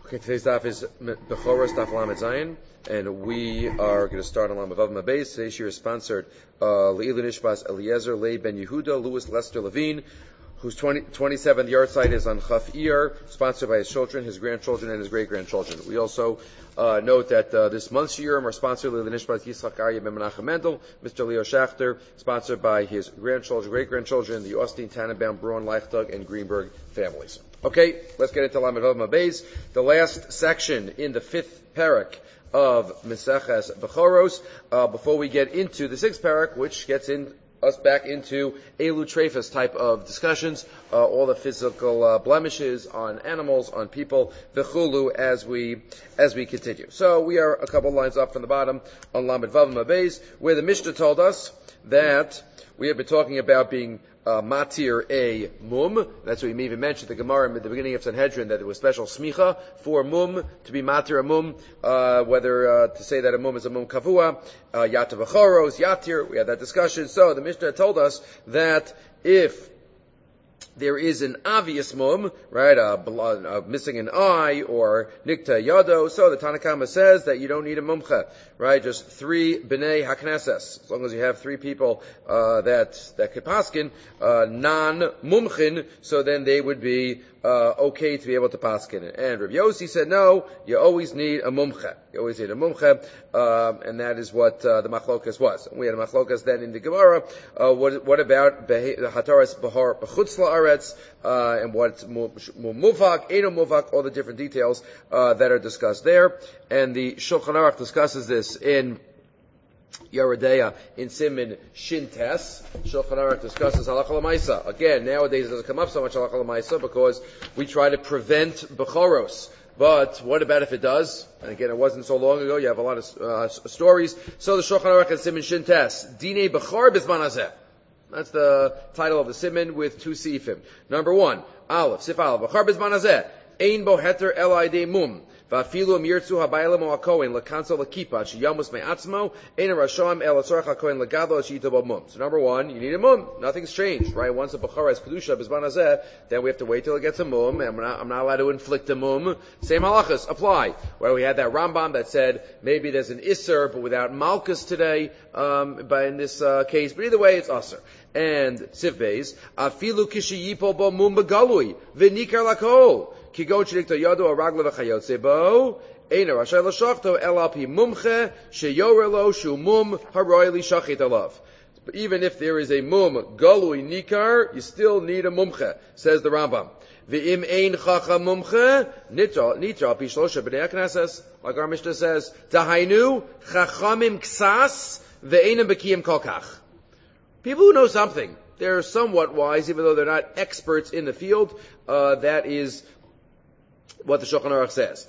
Okay, today's daf is Bechoros Daf Lamed Zayin, and we are going to start on Lamed Vav Mabeis. Today's year is sponsored Le'ilin Ishbas Eliezer Leib Ben Yehuda Louis Lester Levine, whose 27th yard site is on Chaf Iyar, sponsored by his children, his grandchildren, and his great-grandchildren. We also note that this month's year are sponsored Le'ilin Ishbas Yitzchak Aryeh Ben Menachem Mendel, Mr. Leo Schachter, sponsored by his grandchildren, great-grandchildren, the Austin, Tannenbaum, Braun, Leichtag, and Greenberg families. Okay, let's get into Lamed Vav Mabeis, the last section in the fifth parak of Meseches Bechoros, before we get into the sixth parak, which gets us back into Elu Trefus type of discussions, all the physical blemishes on animals, on people, v'chulu, as we continue. So we are a couple lines up from the bottom on Lamed Vav Mabeis, where the Mishnah told us that we have been talking about being matir a mum. That's what we even mentioned the Gemara at the beginning of Sanhedrin, that there was special smicha for mum, to be matir a mum, whether to say that a mum is a mum kavua, yatav achoros, yatir. We had that discussion. So the Mishnah told us that if there is an obvious mum, right, missing an eye, or nikta yado, so the Tanakama says that you don't need a mumcha, right, just 3 b'nei hakneses, as long as you have 3 people that could paskin, non-mumchin, so then they would be okay to be able to paskin it. And Rabbi Yossi said, no, you always need a mumcha. You always need a mumcha, and that is what the machlokas was. We had a machlokas then in the Gemara. What about hataras bahar b'chutz la'aretz, and what's muvak, eno muvak, all the different details that are discussed there. And the Shulchan Aruch discusses this in Yeridea in Siman Shintes. Shulchan Aruch discusses halacha l'maisa. Again, nowadays it doesn't come up so much halacha l'maisa because we try to prevent bechoros. But what about if it does? And again, it wasn't so long ago. You have a lot of stories. So the Shulchan Aruch in Siman Shintes, Dine Bechor Bizman Hazeh. That's the title of the Siman with 2 sifim. Number 1, Aleph, Sif Aleph, Bechor Bizman Hazeh, Ein Bo Heter El Aidei Mum. Va'afilu mirtzu habaylam o hakohen lekansel lekipa sheyamus me'atzmo ein rasham el atzorach hakohen legado sheyito mum. So number 1, you need a mum. Nothing's changed, right? Once a bechara is kedusha bizman hazeh, then we have to wait till it gets a mum, and I'm not allowed to inflict a mum. Same halachas apply. Where we had that Rambam that said maybe there's an isser, but without malchus today, but in this case. But either way, it's usser. And Siv Beis, afilu kishiyipo bo mum begalui v'nikar lakol. Kigon shirikto yado aragla v'chayotze bo, eina rashay l'shachto el alpi mumche sheyorelo shu mum haroy li shachit alav. But even if there is a mum galui nikar, you still need a mumche, says the Rambam. V'im ein chacha mumche nitra pi shlosha b'nei hakneses, like our Mishnah says, tahainu chachamim ksas ve'enim bekiyim kolkach. People who know something, they're somewhat wise, even though they're not experts in the field. That is what the Shulchan Aruch says.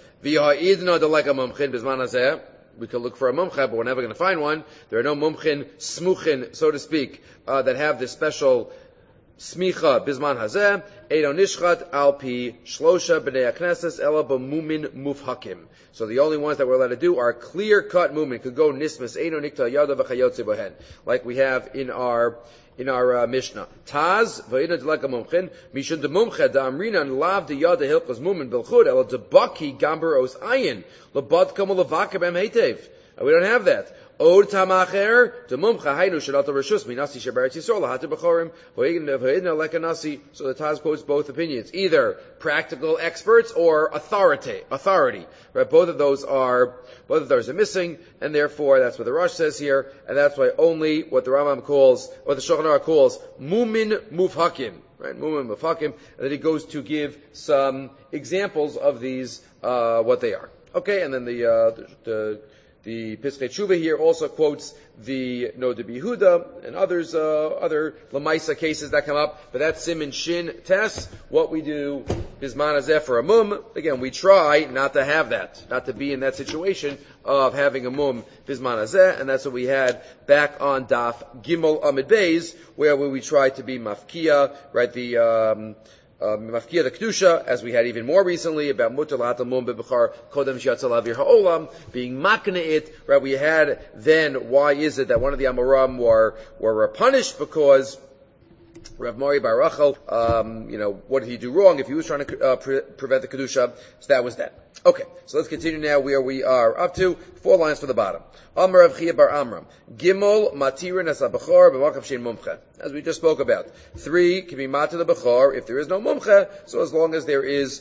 We could look for a mumcha, but we're never going to find one. There are no mumchin, smuchin, so to speak, that have this special smicha bizman hazeh. Eino nishchat al pi shlosha b'nei hakneses ela b'mumin mufhakim. So the only ones that we're allowed to do are clear-cut mumin. Could go nismas eino nikta yada v'chayotze bohen, like we have in our Mishnah. Taz v'ina deleka mumchin mishun de mumche da amrinan lav de yada hilchos mumin belchud ela de baki gamber os ayin lebad kamu levaka b'em heitev. We don't have that. Od tamacher de mumcha haynu shadata reshus minasi shebaret yisrael lahater b'chorim v'ina leka nasi. So the Taz quotes both opinions, either practical experts or authority. Right? Both of those are missing, and therefore that's what the Rosh says here, and that's why only what the Rambam calls, what the Shulchan Aruch calls, mumin mufhakim, right? Mumin mufhakim, and then he goes to give some examples of these, what they are. Okay, and then the Piskei Tshuva here also quotes the Noda B'Yehuda and others, other Lamaisa cases that come up, but that's Siman Shin Tes, what we do Bizman Hazeh for a mum. Again, we try not to have that, not to be in that situation of having a mum Bizman Hazeh, and that's what we had back on Daf Gimel Amid Beis, where we tried to be mafkia, right, the Mafkia the Kedusha, as we had even more recently about Mutar Lahatal Mum B'Bechar Kodem Shiatza Lavir Ha'olam, being makne it, right? We had then, why is it that one of the Amoram were punished because Rav Mori Bar Rachel, what did he do wrong if he was trying to prevent the Kedusha? So that was that. Okay, so let's continue now where we are up to 4 lines for the bottom. Amar Rav Chia bar Amram. Gimel matirin as bechor b'makav shein mumche. As we just spoke about. 3 can be matir the bechor if there is no mumche, so as long as there is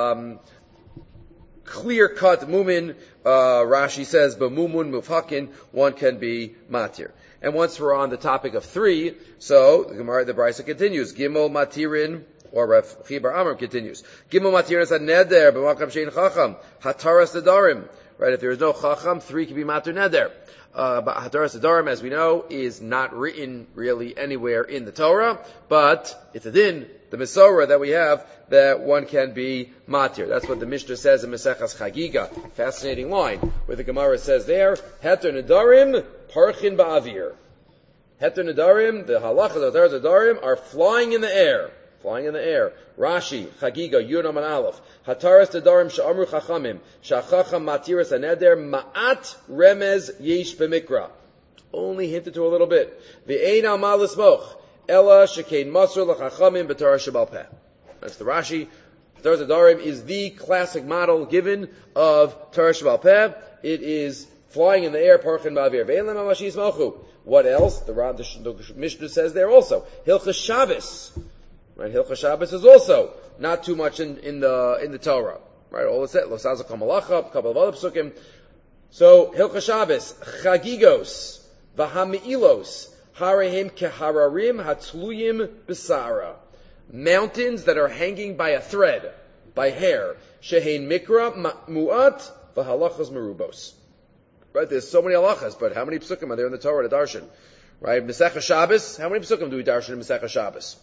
clear-cut mumin, Rashi says, b'mumun mufhakin, one can be matir. And once we're on the topic of 3, so the Gemara, the Brisa continues. Gimel matirin, or Rav Chia bar Amram continues. Gimel matirin as neder b'makav shein chacham hataras nedarim. Right, if there is no chacham, 3 can be matir neder. But hataras nedarim, as we know, is not written really anywhere in the Torah, but it's a din, the Mesorah that we have, that one can be matir. That's what the Mishnah says in Maseches Chagiga. Fascinating line, where the Gemara says there, heter nedarim parchin ba'avir. Heter nedarim, the halachas of hataras nedarim are flying in the air. Flying in the air. Rashi, Chagiga, Yud Aman Aleph. Hataras Nedarim Sha'amru Chachamim. Sha'chacham Matiras Aneder Ma'at Remez Yesh B'mikra. Only hinted to a little bit. V'ein al ma'al l'smoch. Ella Shekein Masr L'Chachamim B'Torah Shebal Peh. That's the Rashi. Hataras Nedarim is the classic model given of Torah Shebal Peh. It is flying in the air, Parchin Ba'avir. V'ein l'ma Mashi Yismochu. What else? The Mishnah says there also. Hilchas Shabbos. Right, Hilchas Shabbos is also not too much in the Torah. Right, all it said, Lo Sazakam Malacha, a couple of other psukim. So Hilchas Shabbos, Chagigos, V'Hami'ilos, Harehim Kehararim Hatluyim B'Sara. Mountains that are hanging by a thread, by hair. Shehein Mikra Mu'at V'Halachas Merubos. Right, there's so many halachas, but how many psukim are there in the Torah to darshan? Right, Masechah Shabbos, how many psukim do we darshan in Masechah Shabbos?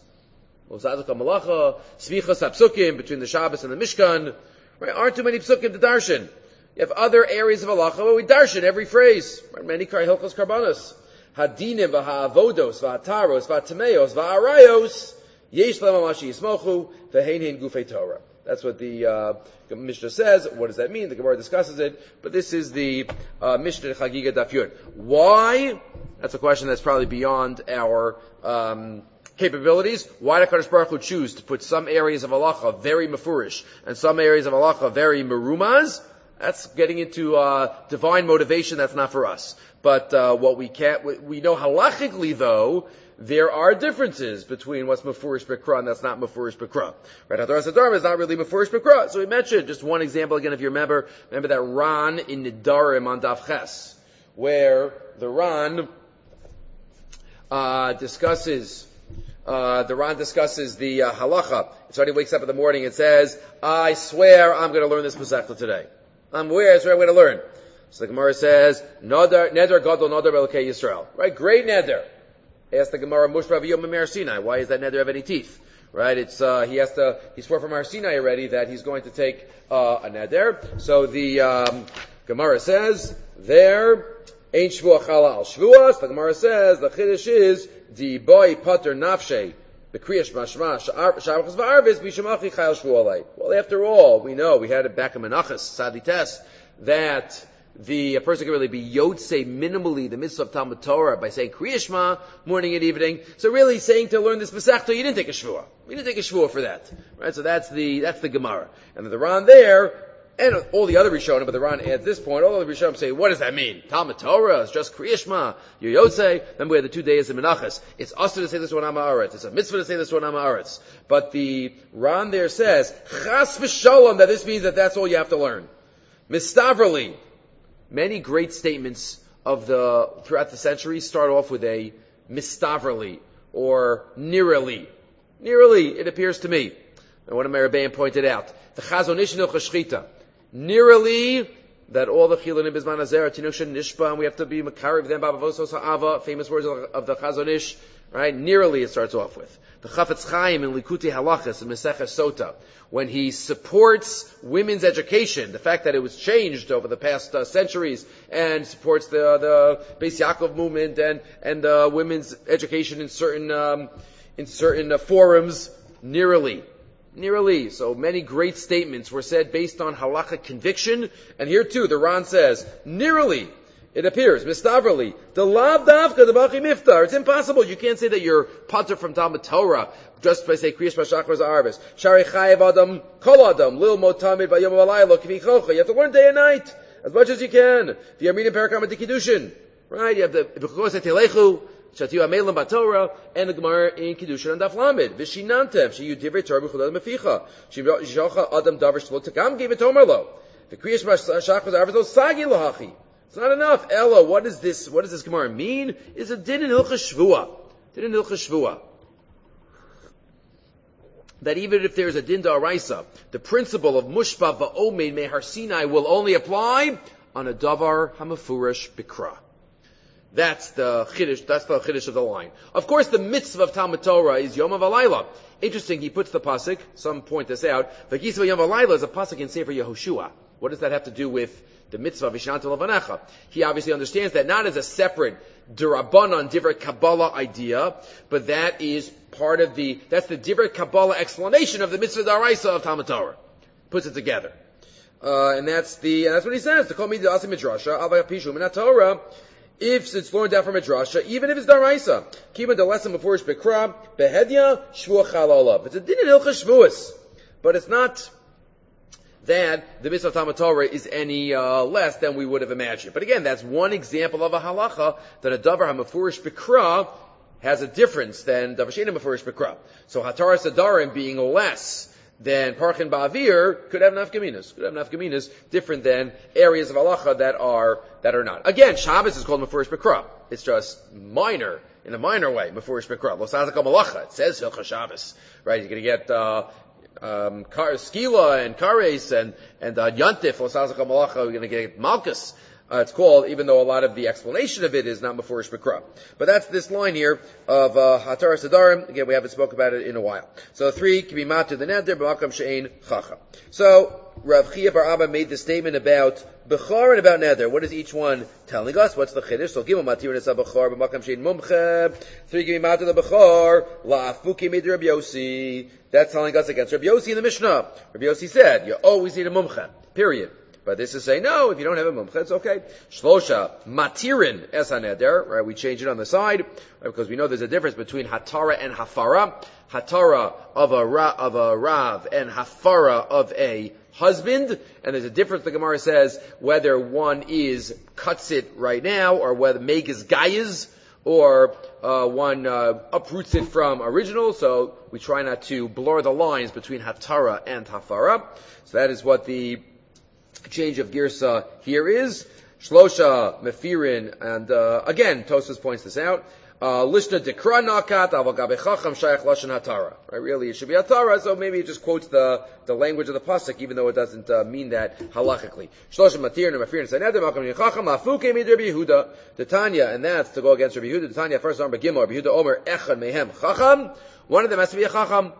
Malacha, Svichas HaPsukim, between the Shabbos and the Mishkan. Right? Aren't too many psukim to darshan. You have other areas of halacha where we darshan every phrase. Right? Many kar hilchos karbanos. Hadinim v'ha'avodos v'ha'taros v'ha'tameos v'ha'arayos yesh l'mamashi yismochu v'hein gufei Torah. That's what the Mishnah says. What does that mean? The Gemara discusses it. But this is the Mishnah Chagiga Daf Yud. Why? That's a question that's probably beyond our capabilities. Why did HaKadosh Baruch Hu choose to put some areas of halacha very mefurish and some areas of halacha very merumaz? That's getting into divine motivation. That's not for us. But what we know halachically though, there are differences between what's mefurish b'kra and that's not mefurish b'kra. Right? Hataras Nedarim is not really mefurish b'kra. So we mentioned just one example again. If you remember that Ran in Nedarim on Daf Ches, where the Ran discusses the halacha. So he wakes up in the morning and says, I swear I'm going to learn this Masechta today. I swear I'm going to learn. So the Gemara says, Neder Gadol Neder Belkei Yisrael. Right? Great Neder. Ask the Gemara, Mushra V'yom Mer Sinai. Why is that Neder have any teeth? Right? It's, he swore from Har Sinai already that he's going to take, a Neder. So the, Gemara says, there, Ain't Shvuah Chala Al Shvuas. The Gemara says, the Chiddush is, Di boy pater nafshe b'kriyas mashma shavachas v'arvis b'shemachi chayil shvualei. Well, after all, we know we had it back in Menachos Sadi Test that a person can really be yotzei minimally the mitzvah of Talmud Torah by saying Kriya Shema morning and evening. So really, saying to learn this Masechta, you didn't take a shvuah. We didn't take a shvuah for that, right? So that's the Gemara, and the Ran there. And all the other Rishonim, but the Ran adds this point, all the Rishonim say, what does that mean? Talmud Torah is just Kriya Shema, you're Yotzei, then we have the 2 days in Menachos. It's us to say this one Am Haaretz. It's a mitzvah to say this one Am Haaretz. But the Ran there says, Chas v'sholom, that this means that that's all you have to learn. Mistavrali. Many great statements throughout the centuries start off with a mistavrali, or nirali. Nirali, it appears to me. And one of my Rebbeim pointed out, the Chazon Ish Nilchos Shchita. Nearly that all the chilunim bisman hazer tinusha nishpa, and we have to be makariv them babavosos ha'ava, famous words of the Chazon Ish, right? Nearly it starts off with the Chafetz Chaim in Likutei Halachos in Maseches Sota, when he supports women's education, the fact that it was changed over the past centuries, and supports the Beis Yaakov movement and women's education in certain forums. Nearly. So many great statements were said based on halakha conviction. And here too, the Ran says, nearly, It appears, mistavrali, the lav davka the bachi miftar. It's impossible. You can't say that you're patur from Talmud Torah just by say kriyash b'shachar arvis. Shari chayev adam kol adam lil motamid v'yom v'alaylo kvichocha. You have to learn day and night as much as you can. If you're reading parakam Kiddushin, right? You have the b'chukos etelechu shatiu amelim b'Torah and the Gemara in Kiddushin and Daf Lamed. V'shinantev sheyu divrei Torah b'chulad meficha. Shivyocha adam davar shlo takam gave it tomerlo. The kriyash b'shachar arvis lo sagi lahachi. It's not enough. Ella, what does this Gemara mean? Is a din in Hilchos Shvua. Din in Hilchos Shvua. That even if there's a din da'araisa, the principle of mushpa va'omein mehar Sinai will only apply on a davar hamafurash bikra. That's the chiddush of the line. Of course, the mitzvah of Talmud Torah is Yom V'Alayla. Interesting, he puts the pasuk, some point this out, V'gisva Yom V'Alayla is a pasuk in Sefer Yehoshua. What does that have to do with the mitzvah of Vishnanta Lavanecha? He obviously understands that not as a separate Dirabanan Divrei Kabbalah idea, but that is that's the Divrei Kabbalah explanation of the mitzvah daraisa of Talmud Torah. Puts it together. And that's what he says. To call me the Asi Midrasha, Avay Pishu Minat Torah, if it's learned out from Midrasha, even if it's daraisa. Kima the lesson before Ish Bekra, Behedya, Shvuah Chalalav. It's a din in Hilchos Shvuos. But it's not that the mitzvah of Talmud Torah is any less than we would have imagined. But again, that's one example of a halacha that a davar hamafurish bikra has a difference than davar she'eino mafurish bikra. So hatara sadarim being less than parchin ba'avir could have nafkaminas different than areas of halacha that are not. Again, Shabbos is called mafurish bikra. It's just minor. In a minor way, mafurish bikra. Lo sazaka malacha. It says Hilchos Shabbos, right? You're going to get skila and kares and yantif l'sazaka malacha. We're going to get malchus. It's called, even though a lot of the explanation of it is not mafurish b'kra. But that's this line here of hatar sadarim. Again, we haven't spoken about it in a while. So 3 can be matur the neder b'makam she'ein chacham. So Rav Chia bar Abba made the statement about bechor and about neder. What is each one telling us? What's the chiddush? So gimel matir nesa bechor b'makam she'ein mumche. 3 can be matur the bechor la'afuki mid Rabbi Yossi. That's telling us against Rabbi Yossi in the Mishnah. Rabbi Yossi said you always need a mumche. Period. But this is saying, no, if you don't have a mumcha, it's okay. Shlosha, matirin es haneder, right? We change it on the side, right? Because we know there's a difference between hatara and hafara. Hatara of a rav and hafara of a husband. And there's a difference, the Gemara says, whether one cuts it right now, or whether megas gayas, or one uproots it from original. So we try not to blur the lines between hatara and hafara. So that is what the change of girsa here is. Shlosha, Mefirin, and again, Tosfos points this out. Lishna dekra nakat, aval gabe chacham shayach lashon hatara. Right, really, it should be hatara, so maybe it just quotes the language of the pasuk, even though it doesn't mean that halachically. Shlosha Matirin and Mefirin said, Nedem makam chacham lafuke mid Rabbi Yehuda. The Tanya, and that's to go against Rabbi Yehuda. The Tanya first number Gimel, Rabbi Yehuda Omer echad mehem chacham. One of them has to be a chacham.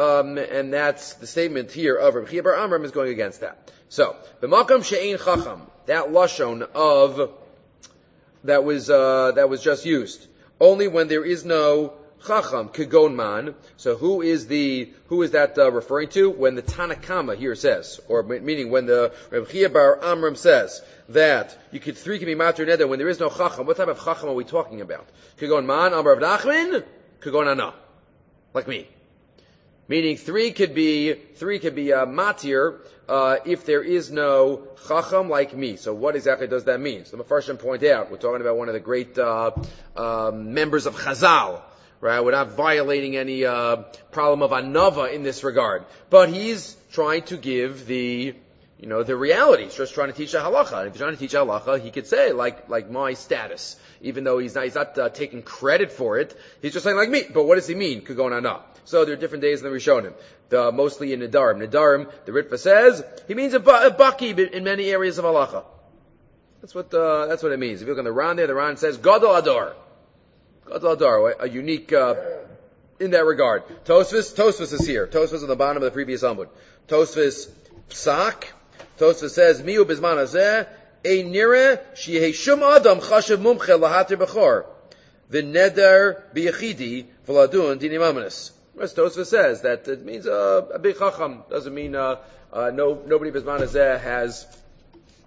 And that's the statement here of Rabbi Chia bar Amram is going against that. So, b'makam she'ein chacham, that lashon of that was just used only when there is no chacham kegon man. So who is that referring to? When the Tanakama here says, or meaning when the Rabbi Chia bar Amram says that three can be matur neder when there is no chacham. What type of chacham are we talking about? Kegon man, Amar of Nachman, kegon ana, like me. Meaning three could be matir if there is no chacham like me. So what exactly does that mean? So the Mefarshim point out, we're talking about one of the great members of Chazal, right? We're not violating any problem of anava in this regard, but he's trying to give the reality. He's just trying to teach a halacha. And if he's trying to teach a halacha, he could say like my status, even though he's not taking credit for it. He's just saying like me. But what does he mean? Kugon ana. So there are different days in the Rishonim. Mostly in Nedarim. Nedarim, the Ritva says, he means a baki in many areas of halacha. That's what it means. If you look on the Ran there, the Ran says, Gadol Adar. Gadol Adar, a unique, in that regard. Tosfos is here. Tosfos is on the bottom of the previous Amud. Tosfos Psak. Tosfos says, Miu bizman hazeh, ein nireh, sheyeh shum adam chashav mumche lahatir bechor. V'neder b'yechidi v'ladun dinim amanis. Tosfos says that it means a big chacham. Doesn't mean nobody bizman hazeh has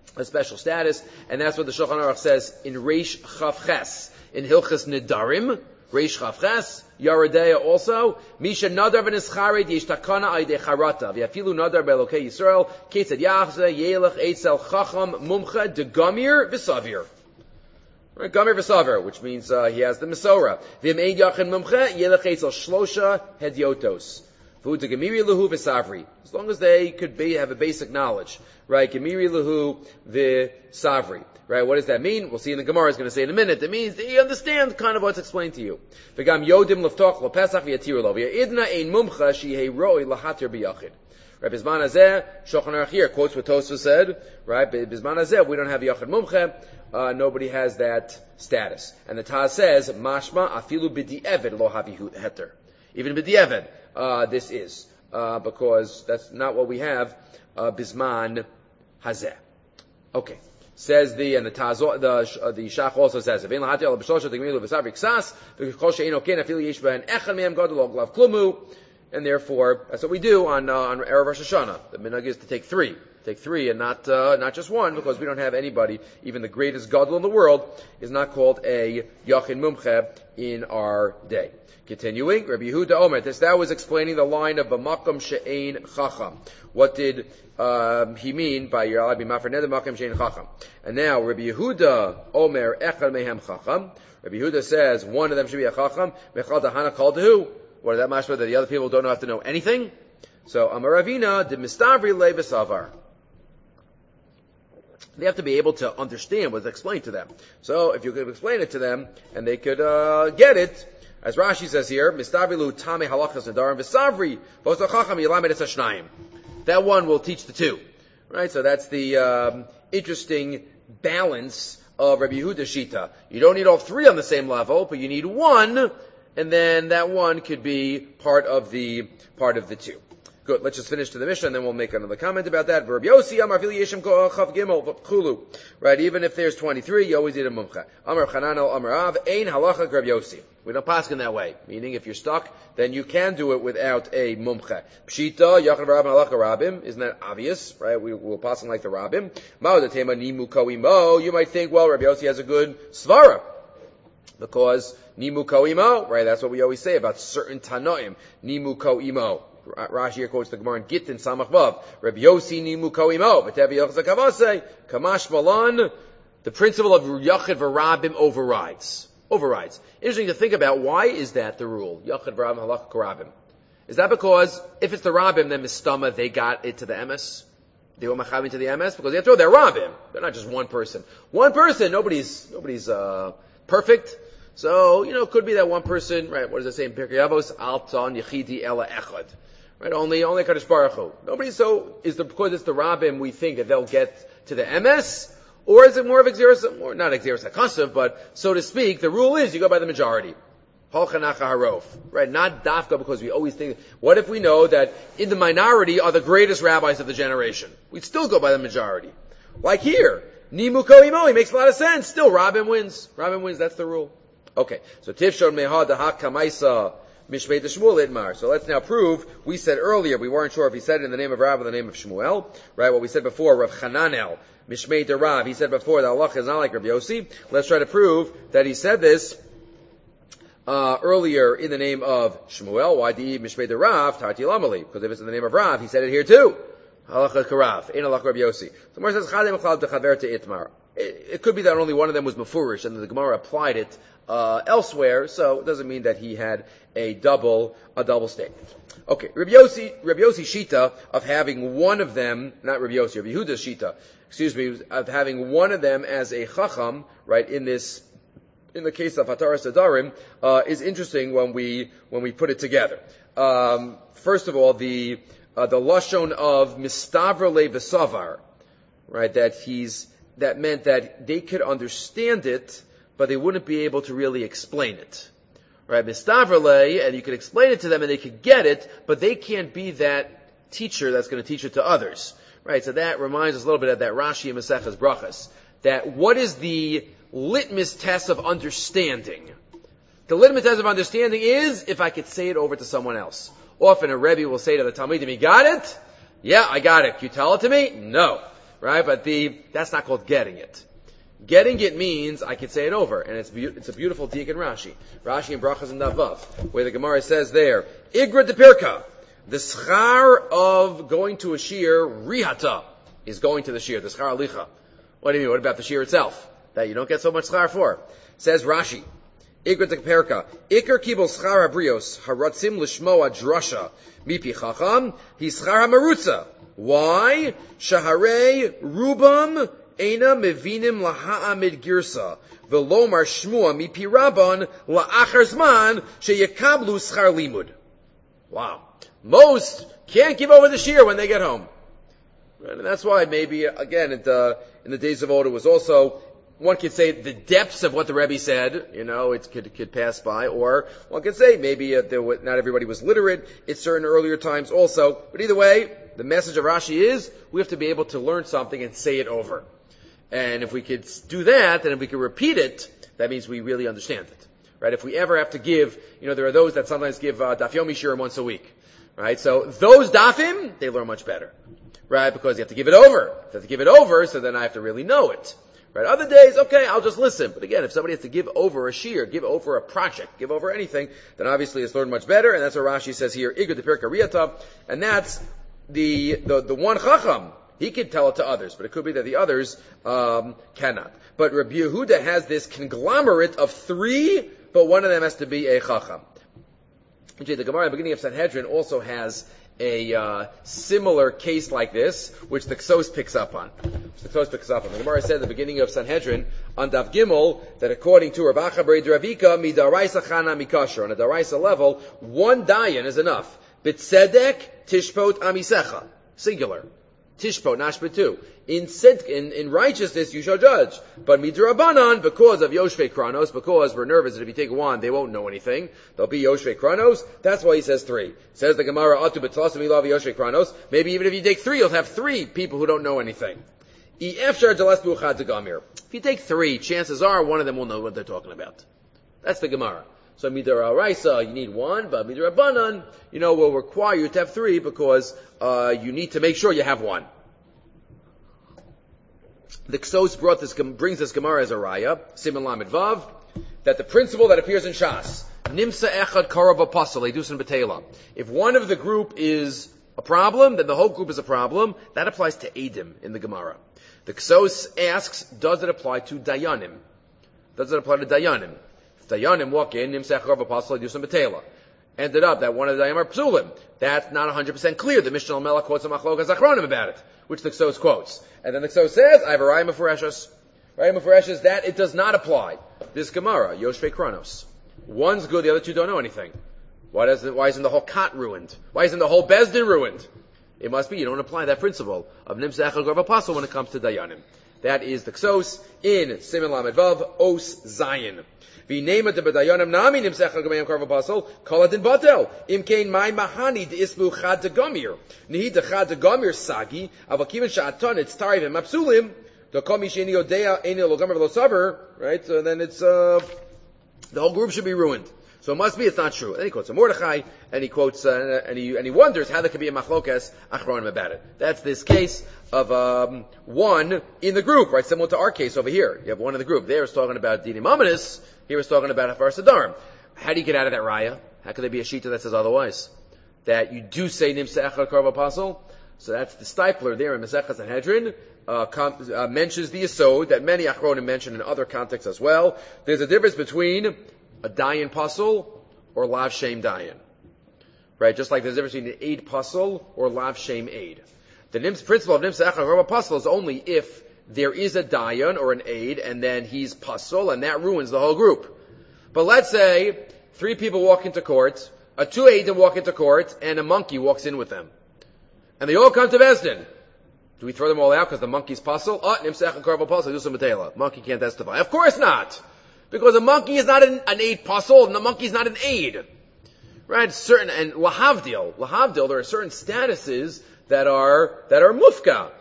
a special status, and that's what the Shulchan Aruch says in Reish Chav Ches, in Hilchas Nedarim, Reish Chav Ches, Yaredeya also, Misha Nadar v'Nischaret yesh takana aydei charata, v'yafilu Nadar be'elokei Yisrael, ketzad yachze, yelech, eitzel, chacham, mumcha, de gamir, v'savir. Right, gamir v'savir, which means he has the Mesorah. V'im eid yachin mumcha, yelech, eitzel, shlosha, hedyotos. V'hu de gamiri lehu v'savri. As long as they could have a basic knowledge. Right, gamiri lehu v'savri. Right, what does that mean? We'll see in the Gemara, it's going to say in a minute. It means that you understand kind of what's explained to you. V'gam yodim l'ftoch l'pesach v'yatiru lo. V'yidna ein mumcha shihei roi l'hatir b'yachid. Right, Bizman Hazeh, Shulchan Aruch here quotes what Tosfos said. Right, Bizman Hazeh, we don't have yachid mumcha. Nobody has that status. And the Taz says, mashma afilu b'di'evid lo havi heter. Even b'di'evid, this is. Because that's not what we have, Bizman Hazeh. Okay. Says the Shach also says, and therefore, that's what we do on Erev Rosh Hashanah. The minhag is to take three and not just one, because we don't have anybody, even the greatest gadol in the world is not called a Yachin Mumche in our day. Continuing, Rabbi Yehuda Omer, that was explaining the line of B'makom she'ein chacham. What did he mean by Yeralad b'mafar neder makom she'ein chacham? And now Rabbi Yehuda Omer echad mehem chacham. Rabbi Yehuda says one of them should be a chacham. Mechal dahana called to who? What does that mashma that the other people don't have to know anything? So Amar Ravina de mistavri le b'savar. They have to be able to understand what's explained to them. So if you could explain it to them and they could get it. As Rashi says here, Mistavilu Tame Halachas Nadarim V'Savri V'Osachacham Yilamed Es Hashnayim. That one will teach the two. Right? So that's the interesting balance of Rabbi Yehuda Shita. You don't need all three on the same level, but you need one, and then that one could be part of the two. Good. Let's just finish to the Mishnah, and then we'll make another comment about that. Rabbi Yossi Amar Vili Yeshem Chav Gimel Chulu. Right? Even if there's 23, you always need a mumcha. Amar Chananel Amar Av Ein Halacha Rabbi Yossi. We don't pass in that way. Meaning, if you're stuck, then you can do it without a mumcha. Pshita Yachad Rabim Halacha Rabim. Isn't that obvious? Right? We'll pass like the Rabim. Ma'odatema Nimu Koimo. You might think, well, Rabbi Yossi has a good svara. Because Nimu Koimo, right? That's what we always say about certain Tanoim. Nimu Koimo. Rashi here quotes the Gemara in Gittin Samach Vav. Rabbi Yossi Nimu Koimo. V'tevi Yochzak Avasei. Kamash Malan. The principle of Yachid V'Rabim overrides. Interesting to think about, why is that the rule? Yachid V'Rabim Halach Karabim. Is that because if it's the Rabim, then Mistama, they got it to the MS? They were Machavim to the MS? Because they have to know they're Rabim. They're not just one person. One person, nobody's perfect. So, it could be that one person, right? What does it say in Pirkei Avos? Alton Yechidi Ela Echad. Right? Only Kadosh Baruch Hu. Because it's the Rabim, we think that they'll get to the MS? Or is it more of Exeris, or not Exeris HaKasav, but so to speak, the rule is you go by the majority. Halchanacha Harof. Right? Not Dafka, because we always think, what if we know that in the minority are the greatest rabbis of the generation? We'd still go by the majority. Like here, Nimu Koimo, he makes a lot of sense. Still, Rabim wins, that's the rule. Okay, so Tifshon Mehad Dahak Kamaisa Mishmei Shmuel Idmar. So let's now prove, we said earlier, we weren't sure if he said it in the name of Rav or the name of Shmuel. Right? What we said before, Rav Chananel, Mishmei Rav, he said before that Allah is not like Rabbi Yossi. Let's try to prove that he said this earlier in the name of Shmuel. Why the Mishmei Rav, Tati Lamali? Because if it's in the name of Rav, he said it here too. Halacha Karav, Ein Halach Rabbi Yossi. So Gemara says, Chadem Chalad Techaver to Itmar. It could be that only one of them was mafurish, and the Gemara applied it elsewhere, so it doesn't mean that he had a double statement. Okay, Rabbi Yossi Shita of having one of them, not Rabbi Yossi, Rabbi Yehuda's Shita, of having one of them as a chacham, right, in the case of Hataras Adarim, is interesting when we put it together. First of all, the lashon of mistavra le v'savar, right, that meant that they could understand it, but they wouldn't be able to really explain it. Right? Mistavrele, and you could explain it to them and they could get it, but they can't be that teacher that's going to teach it to others. Right? So that reminds us a little bit of that Rashi in Maseches Brachas. That what is the litmus test of understanding? The litmus test of understanding is if I could say it over to someone else. Often a Rebbe will say to the Talmidim, you got it? Yeah, I got it. Can you tell it to me? No. right? But that's not called getting it. Getting it means I can say it over, and it's a beautiful dik in Rashi. Rashi and Brachas and Navav, where the Gemara says there, Igra de Pirka, the schar of going to a shir, rihata, is going to the shir, the schar alicha. What do you mean? What about the shir itself? That you don't get so much schar for. Says Rashi, Igra de Pirka, Iker kibel schar abrios, haratzim lishmoa drasha, mipi chacham, hi schar marutza. Why? Shaharei rubam Eina mevinim laha'amid girsa velomar shmua mipi rabban la'achar zman sheyakablu schar limud. Wow. Most can't give over the shir when they get home. Right? And that's why maybe, again, in the days of old, it was also, one could say the depths of what the Rebbe said, it could pass by, or one could say maybe not everybody was literate at certain earlier times also. But either way, the message of Rashi is, we have to be able to learn something and say it over. And if we could do that, and if we could repeat it, that means we really understand it. Right? If we ever have to give, there are those that sometimes give daf yomi shirim once a week. Right? So those dafim, they learn much better. Right? Because you have to give it over. You have to give it over, so then I have to really know it. Right? Other days, okay, I'll just listen. But again, if somebody has to give over a shir, give over a project, give over anything, then obviously it's learned much better, and that's what Rashi says here, Igur de Pirka Riyata, and that's the one chacham. He could tell it to others, but it could be that the others cannot. But Rabbi Yehuda has this conglomerate of three, but one of them has to be a chacham. The Gemara at the beginning of Sanhedrin also has a similar case like this, which the Ksos picks up on. The Gemara said at the beginning of Sanhedrin on Daf Gimel that according to Rav Acha Bar Ravika, midaraisa chana mikasher. On a daraisa level, one dayan is enough. B'tzedek tishpot amisecha. Singular. Tishpot, nashbetu. In righteousness you shall judge. But midrabanan, because of Yoshvei Kranos, because we're nervous that if you take one, they won't know anything. They'll be Yoshvei Kranos. That's why he says three. Says the Gemara, Atu betlasim ilav Yoshvei Kranos. Maybe even if you take three, you'll have three people who don't know anything. If you take three, chances are one of them will know what they're talking about. That's the Gemara. So midaraisa, you need one, but midarabanan, will require you to have three because you need to make sure you have one. The Ksos brings this Gemara as a raya, Siman Lamed Vav, that the principle that appears in Shas, Nimsa Echad Karav Apostle, Edusin Betela. If one of the group is a problem, then the whole group is a problem. That applies to Eidim in the Gemara. The Ksos asks, does it apply to Dayanim? Does it apply to Dayanim? If Dayanim walk in, Nimsa Echad Karav Apostle, Edusin Betela. Ended up that one of the Dayanim are Psulim. That's not 100% clear. The Mishnah Melech quotes a Machlokas Achronim about it, which the Ksos quotes. And then the Ksos says, I have a Raya Mefureshes. Raya Mefureshes that it does not apply. This Gemara, Yoshvei Kranos. One's good, the other two don't know anything. Why isn't the whole Kot ruined? Why isn't the whole Bezdin ruined? It must be you don't apply that principle of Nimsa Echad Karav Apostle when it comes to Dayanim. That is the Ksos in Siman Lamed Vav, Os Zayin. V'neimat b'dayanim nami nimsa echad g'mayim karav apostle kol adin batel imkein mai mahani d'isbu chad d'gamir nihi d'chad d'gamir sagi avakiven sha'aton it's tariv and mapsulim d'kol mi she'eni yodea eni lo gamer v'lo saver, right? So then it's the whole group should be ruined. So it must be it's not true. Then he quotes a Mordechai, and he quotes and he wonders how there could be a machlokas achronim about it. That's this case of one in the group, right? Similar to our case over here. You have one in the group. There is talking about dinim ominous. Here is talking about Hafar Sadarim. How do you get out of that raya? How could there be a shita that says otherwise? That you do say Nimsa Echad Karav Apostle? So that's the Stipler there in Masechas Sanhedrin. Mentions the Yesod that many Achronim mention in other contexts as well. There's a difference between a Dayan Puzzle or Lav Shem Dayan. Right? Just like there's a difference between an Aid Puzzle or Lav Shem Aid. The principle of Nimsa Echad Karav Apostle is only if there is a Dayan or an Aid and then he's Puzzle and that ruins the whole group. But let's say 3 people walk into court, 2 Aidim walk into court, and a monkey walks in with them. And they all come to Bezdin. Do we throw them all out because the monkey's Puzzle? Nimsa Echad Karav Apostle, Yusuf Matela. Monkey can't testify. Of course not! Because a monkey is not an aid puzzle, and the monkey is not an aid. Right? And lahavdil, there are certain statuses that are mufka.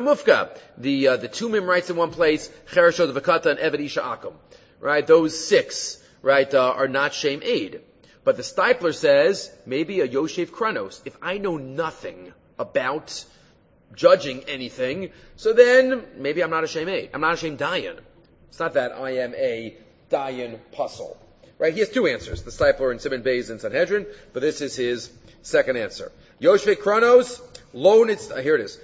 The Tumim writes in one place, Chereshot V'kata and Eved Isha Akum. Right? Those 6, right, are not shame aid. But the Stipler says, maybe a Yoshev Kranos. If I know nothing about judging anything, so then maybe I'm not a Shemeid. I'm not a Shem Dayan. It's not that I am a Dayan Puzzle. Right? He has two answers. The Stipler and Simon Beis in Sanhedrin, but this is his second answer. Yoshvei Kronos, here it is.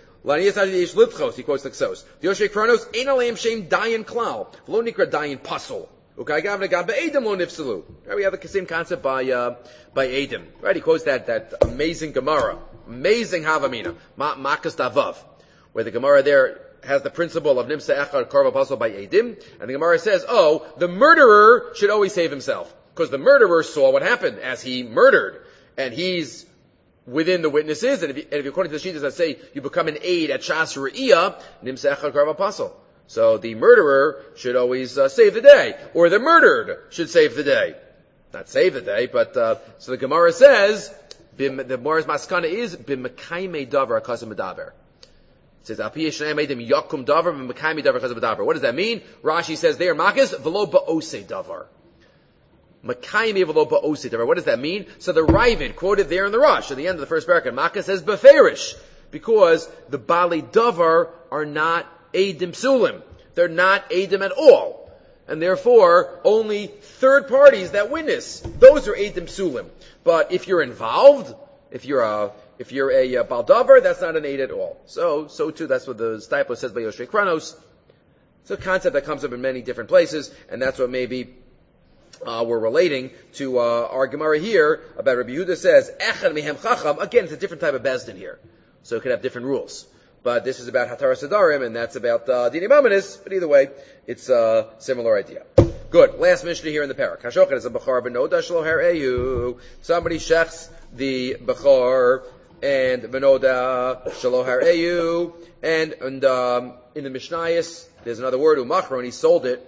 He quotes the Ksos. Yoshvei Kronos, Ein Aleim Shem Dayan Klal, Lo Nikra Dayan Puzzle. Okay, Be'edim Lo Nifsalu. Right, we have the same concept by Edim. Right, he quotes that amazing Gemara, amazing Havamina, Makas Davav, where the Gemara there has the principle of Nimsa Echad Karva Puzzle by Edim, and the Gemara says, the murderer should always save himself, because the murderer saw what happened as he murdered, and he's within the witnesses, and if according to the Shitas that say you become an aid at Shas Re'iyah, Nimsa Echad Karva Puzzle. So the murderer should always save the day, or the murdered should save the day. Not save the day, but so the Gemara says the Gemara's maskana is b'mekaimei davar akasim medaver. It says al pi yishnei meidim yakum davar b'mekaimei davar akasim medaver. What does that mean? Rashi says there makas v'lo ba'osei davar. Mekaimei v'lo ba'osei davar. What does that mean? So the Ravid quoted there in the Rosh at the end of the first paragraph. Makas says beferish, because the bali davar are not Eidim Sulim. They're not Eidim at all. And therefore, only third parties that witness, those are Eidim Sulim. But if you're involved, if you're a Baldavar, that's not an Eid at all. So too, that's what the Stipler says by Yoshvei Kronos. It's a concept that comes up in many different places, and that's what maybe we're relating to our Gemara here about Rabbi Yehuda says, Echad Mehem Chacham. Again, it's a different type of Bezdin here. So it could have different rules. But this is about Hatar Sadarim, and that's about Dini Mamanis. But either way, it's a similar idea. Good. Last Mishnah here in the parak. Hashochet is a Bechar Benoda Shaloher Eyu. Somebody shechs the Bechar and Benoda Shaloher Eyu. And in the Mishnayos, there's another word, Umachro, and he sold it.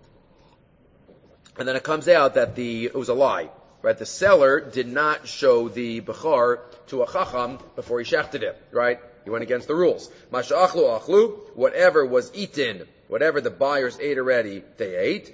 And then it comes out that it was a lie. Right? The seller did not show the Bechar to a Chacham before he shechted it. Right? He went against the rules. Masha achlu achlu, whatever was eaten, whatever the buyers ate already, they ate.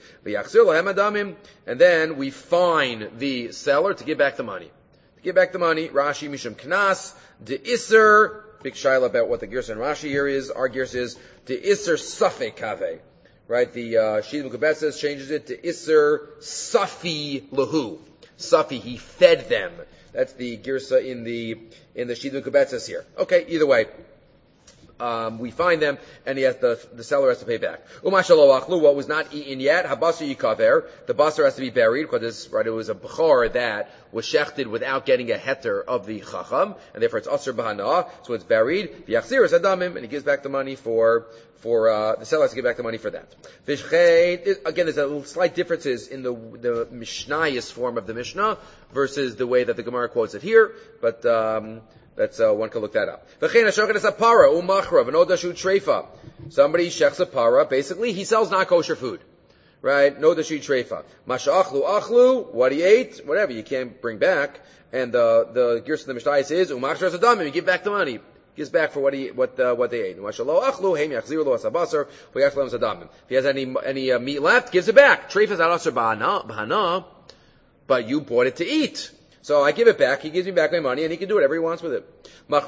And then we fine the seller to give back the money. To give back the money, Rashi Mishum Knas, de Isser, big shaila about what the Gersa and Rashi here is. Our Gersa is de Isser Safek Kave. Right? The Shidduch Kebetzes changes it to Isser Safi Lahu. Safi, he fed them. That's the Girsa in the Shidduch Kebetzes here. Okay, either way, we find them, and the seller has to pay back. Umashalo achlu, what was not eaten yet, habasar yikaver, the basar has to be buried, because it was a bechor that was shechted without getting a heter of the chacham, and therefore it's asur b'hana, so it's buried. V'yachzir adamim, and he gives back the money for the seller has to give back the money for that. Again, there's a slight differences in the Mishnayos form of the Mishnah versus the way that the Gemara quotes it here, but that's one can look that up. Somebody shechs a para, basically he sells not kosher food. Right? No dashu treifa. Masha achlu, what he ate, whatever, you can't bring back. And the Gersa of the Mishnayos is umachshar sadamim, you give back the money. Gives back for what they ate. If he has any meat left, gives it back. Treif is not asur b'hana, but you bought it to eat. So I give it back, he gives me back my money, and he can do whatever he wants with it.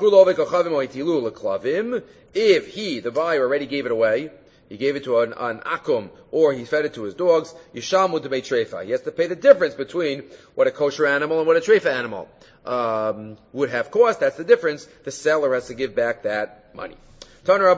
If the buyer already gave it away, he gave it to an akum, or he fed it to his dogs, yishalmu to treifa. He has to pay the difference between what a kosher animal and what a treifa animal would have cost. That's the difference. The seller has to give back that money. Somebody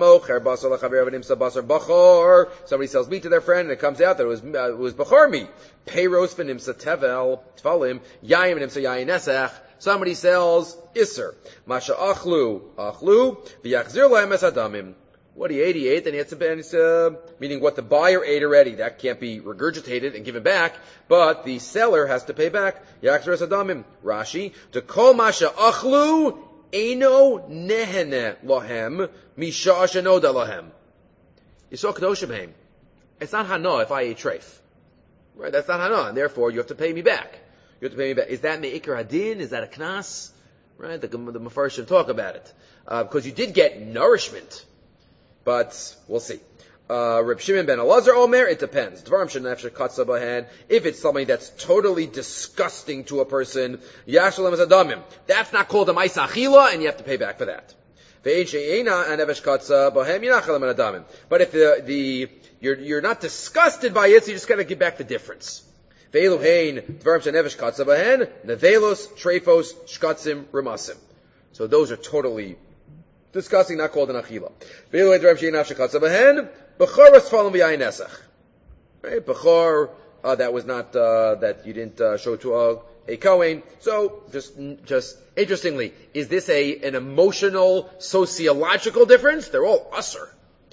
sells meat to their friend, and it comes out that it was bachar meat. Peiros v'nimsa tevel tvalim yayim v'nimsa yayin nesach. Somebody sells iser. Masha achlu v'yachzir lahem es adamim. What he ate, and he had to, meaning what the buyer ate already. That can't be regurgitated and given back, but the seller has to pay back. Yachzir es adamim. Rashi, to kol masha achlu Eino nehene lohem misha shenoda lohem. Yisok kedosha b'hem. It's not hana if I ate treif. Right? That's not hana, and therefore you have to pay me back. You have to pay me back. Is that me'ikar hadin? Is that a knas? Right? The Mefarshim talk about it. Because you did get nourishment. But we'll see. Reb Shimon ben Elazar Omer, it depends. If it's something that's totally disgusting to a person, that's not called a ma'isa achila, and you have to pay back for that. But if you're not disgusted by it, so you just gotta give back the difference. So those are totally disgusting, not called an achila. Right? Bechor, that was not, that you didn't show to a Kohen. So, just interestingly, is this an emotional, sociological difference? They're all usser.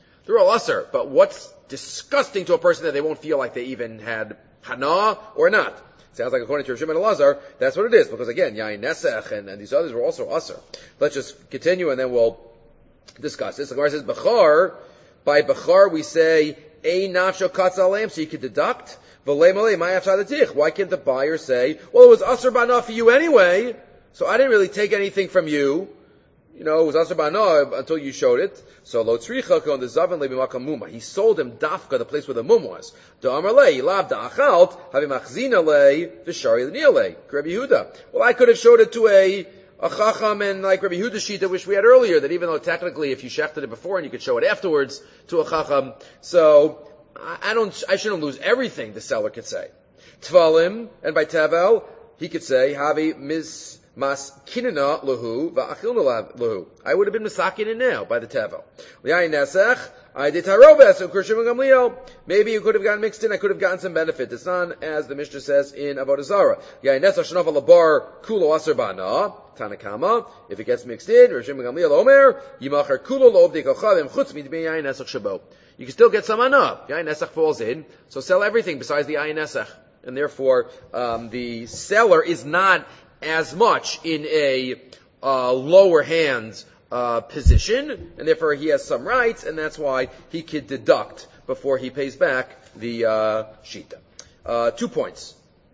But what's disgusting to a person that they won't feel like they even had hana or not? Sounds like according to Rav Shimon Elazar, that's what it is. Because again, yain nesech and these others were also usser. Let's just continue and then we'll discuss this. The Gemara says, Bechor, by Bechor we say, ein nafsho katz aleim, so you could deduct. Why can't the buyer say, well, it was asr bana for you anyway, so I didn't really take anything from you. You know, it was asr bana until you showed it. So lo tzricha on the zavan lebimakam muma. He sold him dafka, the place where the mum was. Da'amar lei, lav da'achalt, havim achzina lei, v'shari l'niyalei. Rabbi Yehuda. Well, I could have showed it to a chacham and like Rabbi Yehuda's sheet which we had earlier, that even though technically if you shechted it before and you could show it afterwards to a chacham, so I shouldn't lose everything, the seller could say. Tvalim, and by Tevel, he could say, Havi mas kinina lahu va'achilna lahu. I would have been masakin in now by the Tevel. Li'ayin nesech, I did tarobes, of Kurshim and Gamliel. Maybe you could have gotten mixed in, I could have gotten some benefit. It's not as the Mishnah says in Avodah Zarah. Li'ayin nesech shanav alabar kulo aser bana. Tanakama, if it gets mixed in, Rishim and Gamliel omer, yimachar kulo lo obdei kochavim chutz midbei yayin nesech shabo. You can still get some ana. The ayin nesach falls in, so sell everything besides the ayin nesach. And therefore, the seller is not as much in a lower hand position, and therefore he has some rights, and that's why he could deduct before he pays back the shita. 2 points.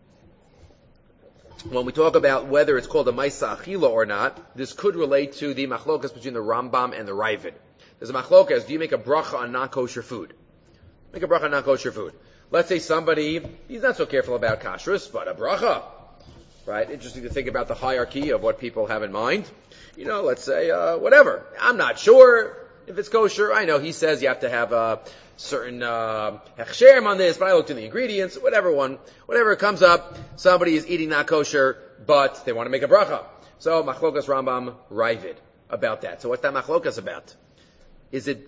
When we talk about whether it's called a maisa achila or not, this could relate to the machlokas between the Rambam and the Ravid. There's a machlokas, do you make a bracha on non-kosher food? Make a bracha on non-kosher food. Let's say somebody, he's not so careful about kashrus, but a bracha. Right? Interesting to think about the hierarchy of what people have in mind. You know, let's say, whatever. I'm not sure if it's kosher. I know he says you have to have a certain hechsherim on this, but I looked in the ingredients, whatever comes up, somebody is eating not kosher, but they want to make a bracha. So, machlokas Rambam Ravid about that. So what's that machlokas about? Is it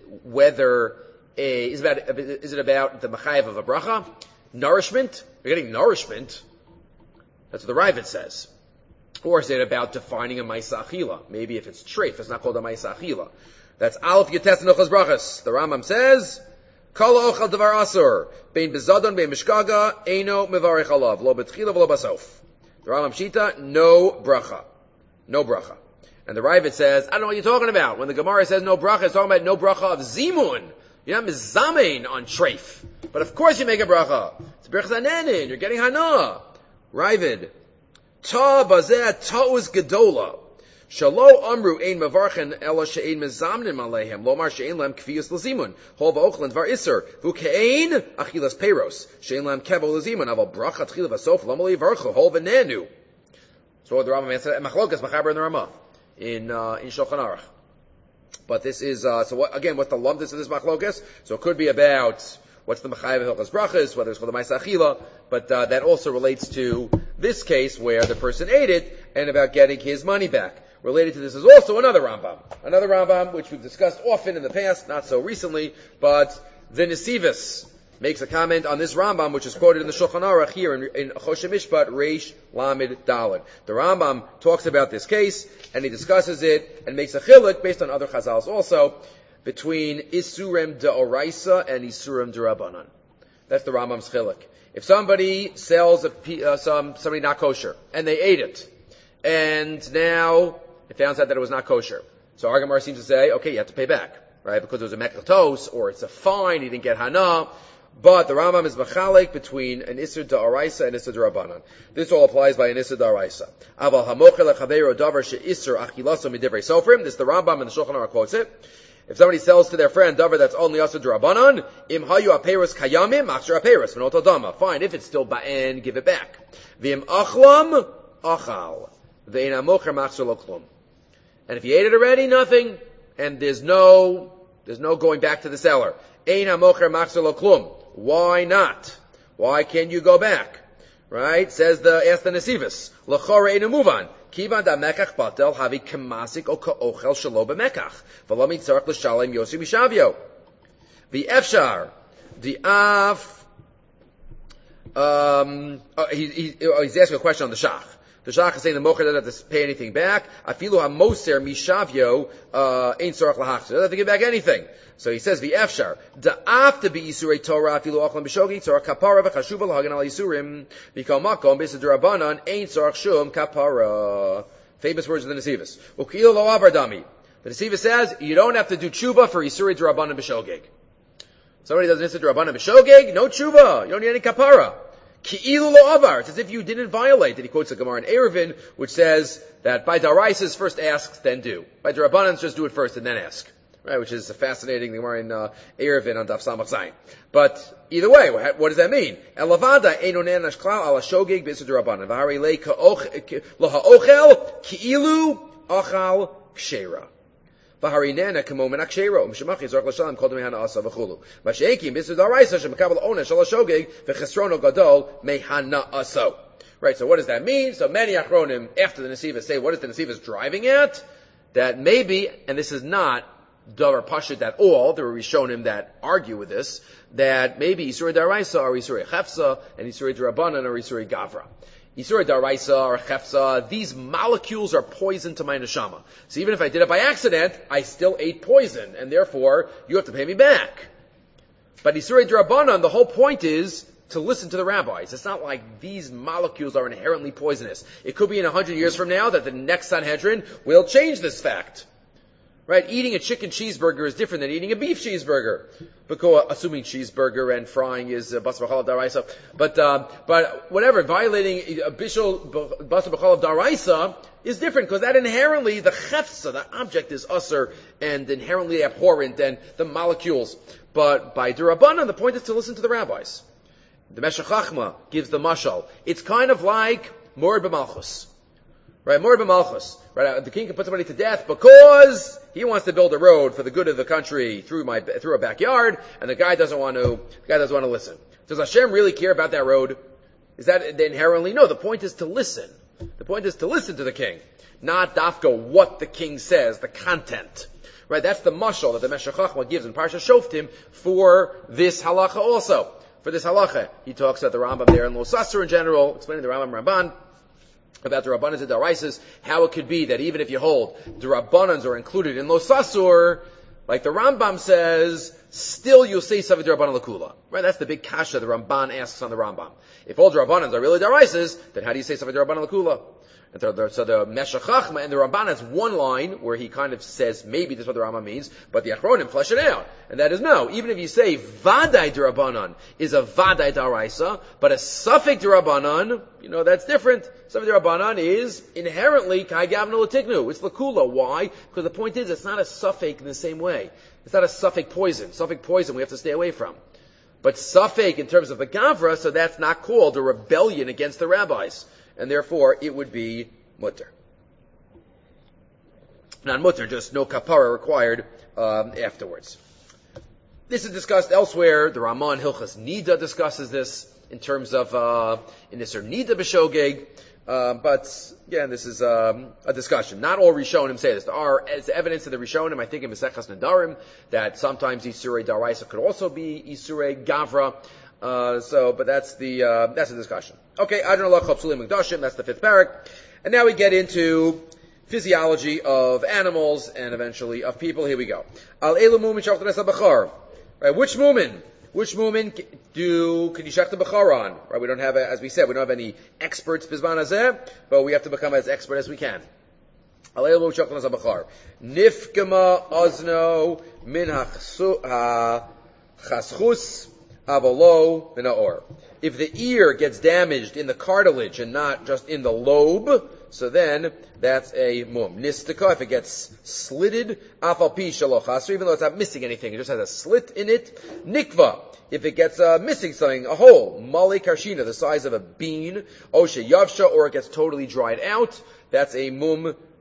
is it about the machayev of a bracha? Nourishment? You're getting nourishment. That's what the Ravid says. Or is it about defining a maisa achila? Maybe if it's treif, it's not called a maisa achila. That's Aleph Yates Nochas Brachas. The Rambam says, Kol ochal devar asur, bein bezadon, bein mishkaga, eino mevarech alav, lo betchila v'lo basof. The Rambam Shita, no bracha. No bracha. And the Ravid says, I don't know what you're talking about. When the Gemara says no bracha, it's talking about no bracha of zimun. You're not mizamein on treif. But of course you make a bracha. It's berach zanenin, you're getting hana. Ravid, ta bazeh ta'uz gedola. Shalo amru ein mavarchen ela she'ein mezamnim aleihem. Lomar she'ein lam kfiyus l'zimun. Hol va'ochlan var iser. Vu ke'ein achilas peiros. She'ein lam kevo l'zimun. Aval bracha tchila v'sof lomali varchu. Hol v'nenu. So the Rambam answered, Machlokas, Machaber and the Ramah. In Shulchan Aruch. But this is, what's the lumdus of this machlokas? So it could be about what's the machayev of Hilchos Brachas, whether it's called the Maisa Achila, but that also relates to this case where the person ate it and about getting his money back. Related to this is also another Rambam, which we've discussed often in the past, not so recently, but the Nesivus makes a comment on this Rambam, which is quoted in the Shulchan Aruch here in Choshen Mishpat, Reish Lamed Daled. The Rambam talks about this case, and he discusses it, and makes a chiluk, based on other chazals also, between Isurem De'oraisa and Isurem De'Rabbanan. That's the Rambam's chiluk. If somebody sells somebody not kosher, and they ate it, and now it found out that it was not kosher, so our Gemara seems to say, okay, you have to pay back, right? Because it was a meklatos, or it's a fine, he didn't get hana. But the Rambam is machalik between an Isser Da'araisa and Isser Da'Rabbanan. This all applies by an Isser Da'araisa. Aval hamochel lechaveiro davar she'isser achilaso midivrei sofrim. This the Rambam and the Shulchan Aruch quotes it. If somebody sells to their friend davar that's only Isser Da'Rabbanan, im hayu aperos kayamim machzer aperos v'not adama. Fine, if it's still ba'en, give it back. V'im achlam achal v'ein hamocher machzer lo klum. And if you ate it already, nothing. and there's no going back to the seller. Ein hamocher machzor lo klum. Why not? Why can't you go back? Right? Ask the Nesivus. L'chora ein muvan. Kivan da mekach batel havi kemasik o ka'ochel shelo b'mekach. V'lo mitzarach l'shalem yosi mishavyo. V'efshar. Di'af. He's asking a question on the shach. The shach is saying the mocher doesn't have to pay anything back. Afilu hamoser mishavyo ein tzarach lahachzor. Doesn't have to give back anything. So he says v'efshar da'af to be isurei Torah afilu achlan b'shogi tzarach kapara v'chashuva l'hagan al isurim b'kol makom b'isad rabbanan ein tzarach shum kapara. Famous words of the Nesivus. U'kilu lo avar dami. The Nesivus says you don't have to do tshuva for isurei rabbanan b'shogeg. Somebody does an isurei rabbanan b'shogeg, no tshuva. You don't need any kapara. Ki'ilu lo avar. It's as if you didn't violate. And he quotes the Gemara in Eruvin, which says that by daraisas first ask, then do. By darabanans just do it first and then ask. Right, which is a fascinating Gemara in Eruvin on Daf Samach Zayin. But either way, what does that mean? Elavada eino nenash klal ala shogeg b'isur darabanan v'hari le lo ha'ochel ki'ilu achal kshera. V'hari nena kamo men akshera u'mshemach yizorach l'shalom kol demehana asa v'chulu. V'she'ekim b'isur daraisa shemekabel onesh ala shogeg v'chesrono gadol mehana aso. Right, so what does that mean? So many achronim after the Nesivus say, what is the Nesivus driving at? That maybe, and this is not Davar Pashut at all, there are Rishonim that argue with this, that maybe Isurei Daraisa or Isurei Chefsa, and Isurei Darabanan or Isurei Gavra. Isurei Daraisa or Chefsa, these molecules are poison to my neshama. So even if I did it by accident, I still ate poison, and therefore, you have to pay me back. But Isurei Darabanan, the whole point is to listen to the rabbis. It's not like these molecules are inherently poisonous. It could be in 100 years from now that the next Sanhedrin will change this fact. Right, eating a chicken cheeseburger is different than eating a beef cheeseburger. Because, assuming cheeseburger and frying is basar b'chalav daraisa. But whatever, violating a bishul basar b'chalav daraisa is different, because that inherently, the chefsa, the object is usser and inherently abhorrent and the molecules. But by Durabanan, the point is to listen to the rabbis. The Meshech Chachma gives the mashal. It's kind of like Mored b'malchus. Right, Mored b'malchus. Right, the king can put somebody to death because he wants to build a road for the good of the country through a backyard, and the guy doesn't want to listen. Does Hashem really care about that road? Is that inherently? No, the point is to listen. The point is to listen to the king. Not dafka what the king says, the content. Right, that's the mashal that the Meshech Chachma gives in Parsha Shoftim for this halacha also. For this halacha, he talks about the Rambam there in Lo Sasur in general, explaining the Rambam Ramban about the Rabbanans and Daraisas, how it could be that even if you hold the Rabbanans are included in Lo Sasur, like the Rambam says, still you'll say Savik Rabbanan Lakula. Right? That's the big kasha the Ramban asks on the Rambam. If all the Rabbanans are really Daraisas, then how do you say Savik Rabbanan Lakula? And so the Meshech Chachma and the Ramban has one line where he kind of says maybe this is what the Rambam means, but the Achronim flesh it out. And that is no. Even if you say Vadai D'Rabbanan is a Vadai D'Araisa, but a Safek D'Rabbanan, that's different. Safek D'Rabbanan is inherently Kai Gavna L'Tiknu. It's Lakula. Why? Because the point is it's not a Safek in the same way. It's not a Safek poison. Safek poison we have to stay away from. But Safek in terms of the Gavra, so that's not called a rebellion against the rabbis. And therefore, it would be mutter. Not mutter, just no kapara required afterwards. This is discussed elsewhere. The Ramah in Hilchas Nida discusses this in terms of in Isser Nida b'shogeg. But again, this is a discussion. Not all Rishonim say this. There are evidence in the Rishonim, I think in Mesechas Nedarim, that sometimes Isurei Daraisa could also be Isurei Gavra. But that's the discussion. Okay, Adonai Lach Chapsulim Mekdashim, that's the 5th parak. And now we get into physiology of animals and eventually of people. Here we go. Al elu mumin shachtan es bachar. Right, which mumin can you shach the bachar on? Right, we don't have, as we said, we don't have any experts bizman hazeh, but we have to become as expert as we can. Al elu mumin shachtan es bachar. Nifkama ozno min ha-chaschus avolo minaor. If the ear gets damaged in the cartilage and not just in the lobe, so then that's a mum. Nistika, if it gets slitted, afal pi shalochas, even though it's not missing anything, it just has a slit in it. Nikva, if it gets missing something, a hole. Mali karshina, the size of a bean. Oshe yavsha, or it gets totally dried out, that's a mum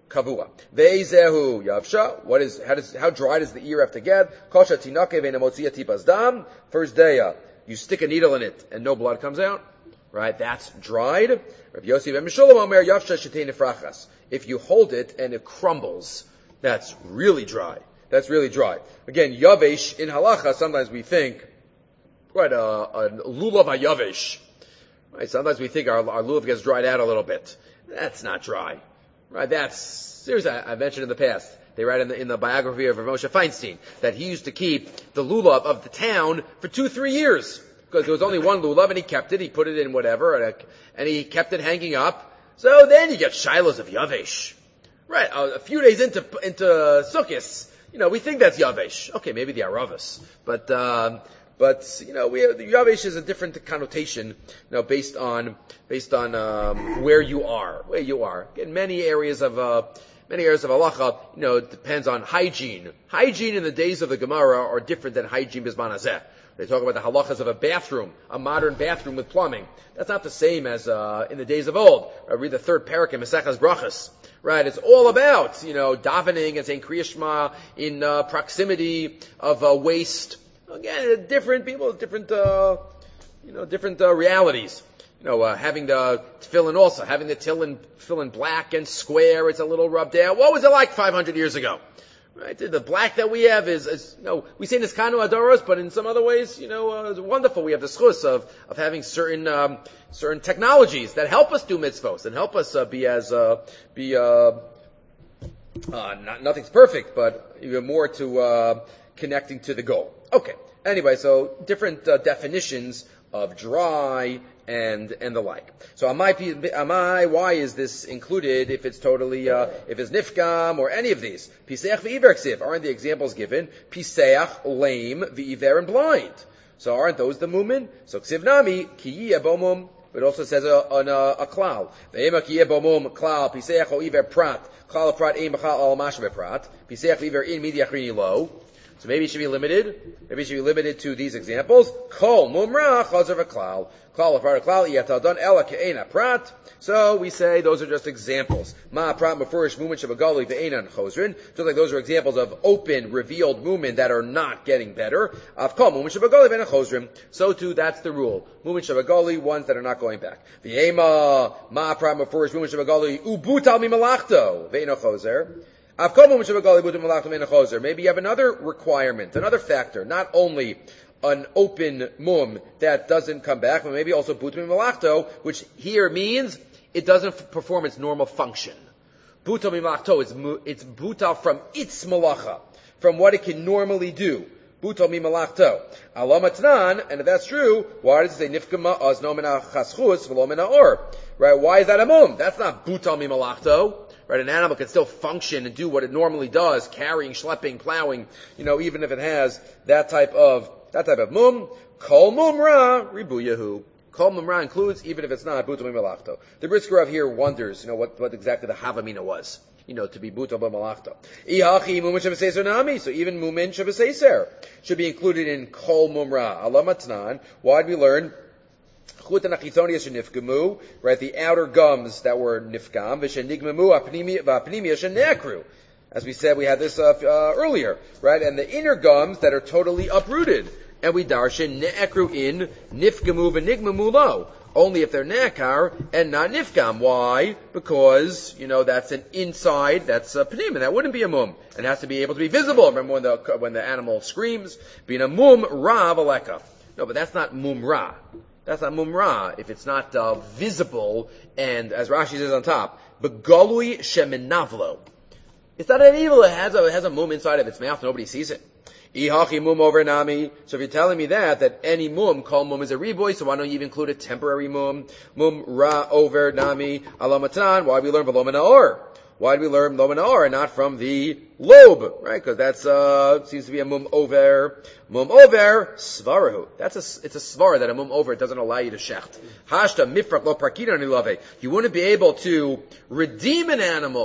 kavua. Ve'ezehu yavsha. How dry does the ear have to get? Kosha tinake ve'nemotzia tipas dam. First day, you stick a needle in it and no blood comes out. Right? That's dried. Rabbi Yossi ben Meshulam Omer yavsha shetei nefrachas. If you hold it and it crumbles, that's really dry. That's really dry. Again, yavesh in halacha, sometimes we think, right, a lulav hayavesh. Right? Sometimes we think our lulav gets dried out a little bit. That's not dry. Right? That's, seriously, I mentioned in the past, they write in the biography of Rav Moshe Feinstein, that he used to keep the lulav of the town for 2-3 years. Because there was only one lulav and he kept it, he put it in whatever, and he kept it hanging up. So then you get shilos of yavesh. Right, a few days into Sukkos, we think that's Yavesh. Okay, maybe the Aravas. But the Yavesh is a different connotation, based on where you are. In many areas of halacha, it depends on hygiene. Hygiene in the days of the Gemara are different than hygiene bisman hazeh. They talk about the halachas of a bathroom, a modern bathroom with plumbing. That's not the same as in the days of old. I read the third parak in Maseches Brachos. Right, it's all about, davening and saying Kriya Shema in proximity of waste. Again, different people, different realities. Having the tefillin also, having the tefillin black and square, it's a little rubbed out. What was it like 500 years ago? Right, the black that we have is we say Niskanu Adoros, but in some other ways, it's wonderful. We have the schus of having certain technologies that help us do mitzvos and help us nothing's perfect, but even more to connecting to the goal. Okay. Anyway, so different definitions of dry and the like. So why is this included if it's totally, if it's nifgam or any of these? Piseach v'iver ksiv. Aren't the examples given? Piseach, lame, v'iver, and blind. So aren't those the mumin? So ksiv nami, ki yiyeh bomum. It also says on a klal. Ve'ema ki yiyeh bomum, klal, piseach o iver prat. Klal prat ein b'chal al mashve prat. Piseach v'iver in midi achrini lo. So maybe it should be limited. Maybe it should be limited to these examples. Kol mumra chazer v'klal. Klal prat klal yatadon ela ke'ena prat. So we say those are just examples. Ma prat mefurish mumin shabagali ve'enan chozrin. Just like those are examples of open, revealed mumin that are not getting better. Av kol mumin shabagali ve'enan chozrin. So too, that's the rule. Mumin shabagali, ones that are not going back. V'ema ma prat mefurish mumin shabagali ubutal mimalachto ve'enan chozer. Maybe you have another requirement, another factor, not only an open mum that doesn't come back, but maybe also butam malachto, which here means it doesn't perform its normal function. Butam malachto, it's butal from its malacha, from what it can normally do. Butal malachto. Alamatnan, and if that's true, why does it say nifkama azno mina chaschus v'lo mina or? Right? Why is that a mum? That's not butal malachto. Right, an animal can still function and do what it normally does, carrying, schlepping, plowing, even if it has that type of mum. Kol mumra, ribuyahu. Kol mumra includes, even if it's not, butal malachto. The Brisker Rav here wonders, what exactly the havamina was, to be butal malachto. Ihachi mumin shabboseiser nami, so even mumin shabboseiser should be included in kol mumra. Alamatnan, why did we learn? Right, the outer gums that were nifgam, as we said, we had this earlier, right? And the inner gums that are totally uprooted, and we darshan ne'ekru in nifgamu v'nigmamu lo. Only if they're ne'ekar and not nifgam. Why? Because that's an inside, that's a panim, and that wouldn't be a mum. It has to be able to be visible. Remember when the animal screams, being a mum ra v'leka. No, but that's not mum ra. That's not mumra if it's not visible, and as Rashi says on top, begalui sheminavlo. It's not an evil. It has a mum inside of its mouth. Nobody sees it. Ihachi mum over nami. So if you're telling me that any mum, call mum is a reboy, so why don't you even include a temporary mum? Mum ra over nami alamatan. Why do we learn velomina or? Why do we learn lomina or and not from the lobe? Right? Because that's seems to be a mum over. Mum over svarahu. It's a svara that a mum over doesn't allow you to shecht. Hashta mifrak lo parkina nilave. You wouldn't be able to redeem an animal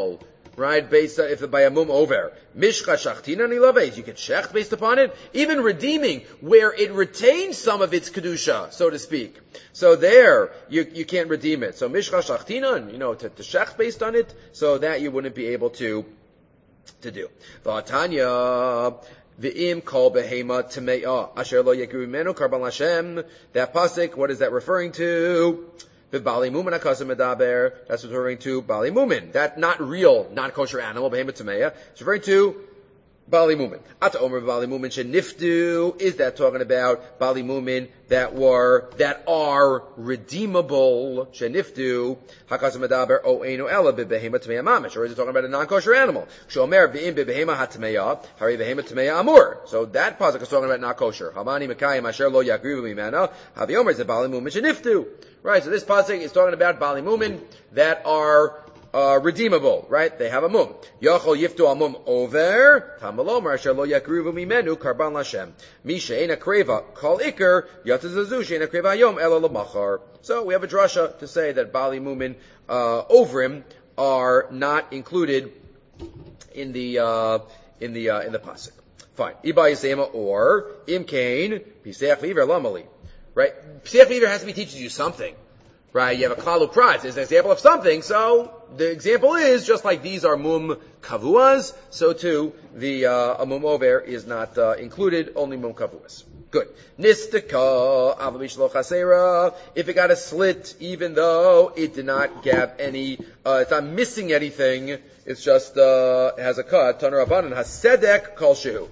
right? Based on, if by a mum over. Mishcha shachtina nilaves. You can shecht based upon it. Even redeeming, where it retains some of its kedusha, so to speak. So there, you can't redeem it. So mishcha shachtina, to shecht based on it, so that you wouldn't be able to do. V'atanya, v'im kol behema teme'ah, asher lo yekru menu karban Hashem. That pasuk, what is that referring to? The Bali Mumin HaKasim Medaber, that's referring to Bali Mumin. That not real, not kosher animal, Behema Tameya. It's referring to Bali Mumin. Ata Omer Bali Mumin Sheniftu, is that talking about Bali Mumin that are redeemable, Sheniftu, HaKasim Medaber, O Einu Ela, Behema Tameya Mamish, or is it talking about a non-kosher animal? Shomer V'im Behema HaTameya, Hari Behema Tameya Amur. So that pasuk is talking about not kosher. Hamani Mekayim Asher Lo Yagrivu Mimana, Havi Omer is a Bali Mumin Sheniftu. Right, so this pasuk is talking about Bali Mumin that are redeemable, right? They have a mum. Yachol yiftu al mum over, tamalomar asher lo yakruvu mimenu karban lashem. Misha eina kreva kol iker, yatazazu sheina kreva yom elo lamachar. So we have a drasha to say that Bali Mumin ovrim are not included in the pasuk. Fine. Iba yisema or imkain piseach v'iver lamali. Right? P'sech V'ivir has to be teaching you something. Right? You have a klalu praz. It's an example of something. So, the example is, just like these are mum kavuas, so too, the mum over is not included, only mum kavuas. Good. Nistaka, avabish lo chasera. If it got a slit, even though it did not have any, it's not missing anything, it's just, has a cut. Taner Rabbanan hasedek kol shehu.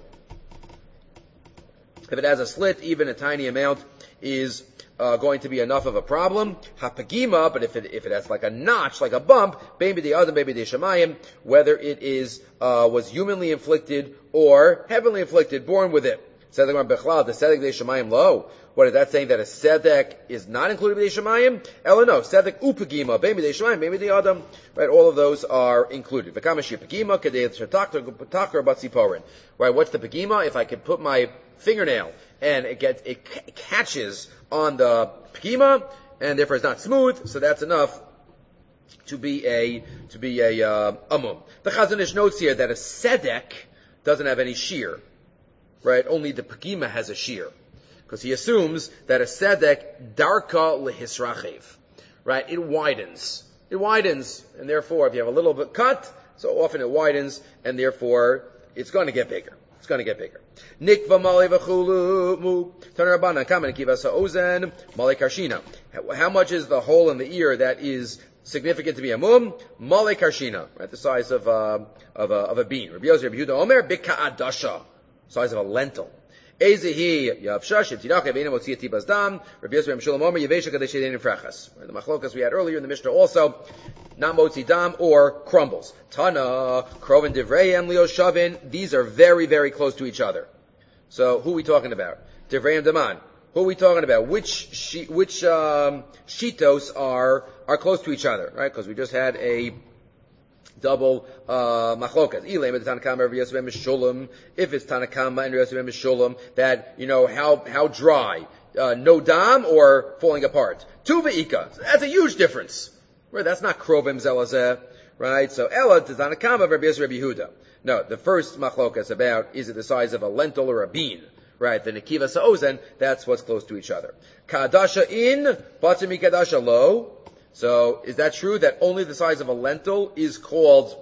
If it has a slit, even a tiny amount, is going to be enough of a problem. Hapagima, but if it has like a notch, like a bump, maybe the other, maybe the shamayim, whether it is was humanly inflicted or heavenly inflicted, born with it. Sedek bechlal, the sedek de shamayim lo. What is that saying, that a sedek is not included with the shamayim? Elo no, sedek upagima, maybe the shamayim, maybe the adam. Right, all of those are included. V'kamashi pagima kadei takar batziporin. Right, what's the pagima? If I could put my fingernail and it catches on the pagima, and therefore it's not smooth, so that's enough to be a mum. The Chazon Ish notes here that a sedek doesn't have any shear, right? Only the pagima has a shear, because he assumes that a sedek darka lehisrachiv, right? It widens, and therefore if you have a little bit cut, so often it widens, and therefore it's going to get bigger. It's going to get bigger. Nikva male v'chulu mu tanarabana kamen kivasa ozen male karshina. How much is the hole in the ear that is significant to be a mum? Male karshina, right? The size of a bean. Rabbi Yosef, Rabbi Yehuda Omer bika'adasha, size of a lentil. Ezehi yavshash tirach beina motzi tibas dam. Rabbi Yosef Rabbi Shalom Omer yevesha kadesh yedein frachas. The machlokas we had earlier in the Mishnah also, not motzi dam or crumbles. Tana kroven divrayim lioshavin. These are very, very close to each other. So who are we talking about? Divrayim daman. Who are we talking about? Which shitos are close to each other? Right? Because we just had a double machlokas. If it's Tanakama and Yosef Mishulam, that how dry, no dam or falling apart. Tuva ika. That's a huge difference. Right? That's not krovim zelazeh. Right? So Ella to Tanakama Rabbi Yosef Rabbi Yehuda. No, the first machlokas about is it the size of a lentil or a bean. Right, the Nekiva Sa'ozen, that's what's close to each other. Kadasha in, Batsimi Kadasha lo. So, is that true that only the size of a lentil is called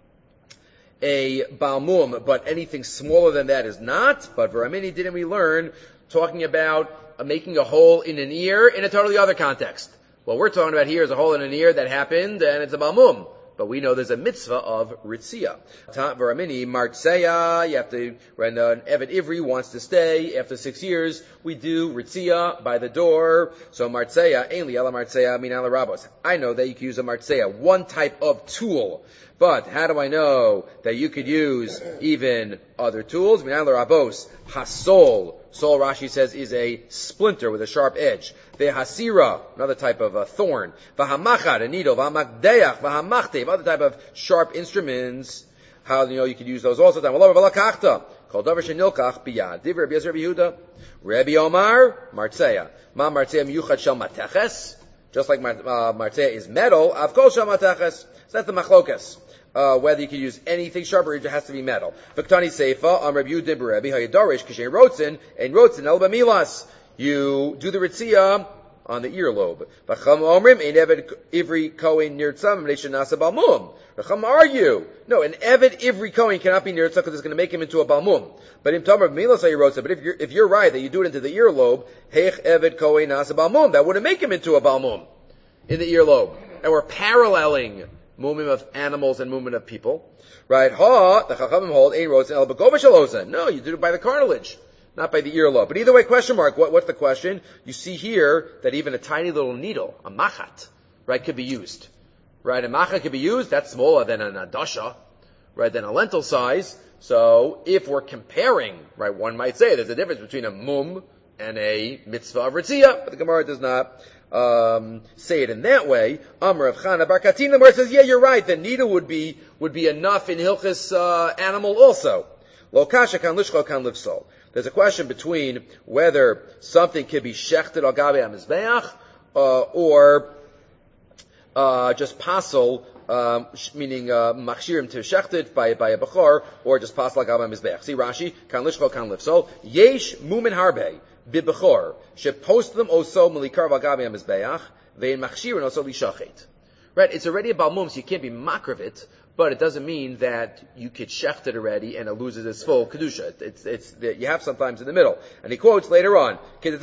a balmum, but anything smaller than that is not? But Varamini, didn't we learn talking about making a hole in an ear in a totally other context? What we're talking about here is a hole in an ear that happened and it's a balmum. But we know there's a mitzvah of ritzia. Varamini, martseya, you have to, when an Evet Ivri wants to stay after 6 years, we do ritzia by the door. So martseya, ainli ala martseya, min ala rabos. I know that you can use a martseya, one type of tool. But how do I know that you could use even other tools? Min ala rabos, hasol. Sol, Rashi says, is a splinter with a sharp edge. Vehasira, another type of thorn. Vahamachad, a needle. Vahamakdeach, vahamachtev, other type of sharp instruments. How you could use those also. Valakachta, called davar shenilkach biyad. Div Rabbi Yosef Rabbi Yehuda. Rabbi Omar, martzeya. Ma martzeya miyuchad shel mateches. Just like martzeya is metal, avkol shel mateches. So that's the machlokas. whether you can use anything sharp or it has to be metal. V'ktani seifa, Rabbi Yudin b'Rebbe, hayadarish, kishen rotzen, and rotzen, el b'milas. You do the ritzia on the earlobe. V'cham omrim, ein eved ivri kohen nirtzam, v'nei nasa balmum. V'cham argue. No, an eved ivri kohen cannot be nirtzam because it's going to make him into a balmum. But in Tamar b'milas hayarotza, but if you're right that you do it into the earlobe, heich eved kohen nasa balmum, that wouldn't make him into a balmum in the earlobe. And we're paralleling mumim of animals and mumim of people. Right? The Chachamim hold, ein rotzen el b'gova shalozen. No, you do it by the cartilage, not by the earlobe. But either way, question mark. What's the question? You see here that even a tiny little needle, a machat, right, could be used. Right? A machat could be used. That's smaller than an adasha, right, than a lentil size. So if we're comparing, right, one might say there's a difference between a mum and a mitzvah of ritzia, but the Gemara does not say it in that way. Amar of Chana Bar Katina, where it says, yeah, you're right, the needle would be enough in Hilchis animal also. Lo kasha kan lishcho kan livsol. There's a question between whether something can be shechted al gabe hamizbeach or just pasel, meaning machshirim to shechted by a bechor, or just pasel al gabe hamizbeach. See Rashi, kan lishcho kan livsol. Yesh mumin harbe. Bibechor, shepostem oso melikar v'agabe hamizbeach, ve'in machshirin oso lishachet. Right, it's already a balmum, so you can't be makriv it, but it doesn't mean that you could shecht it already and it loses its full kedusha. It's you have sometimes in the middle. And he quotes later on,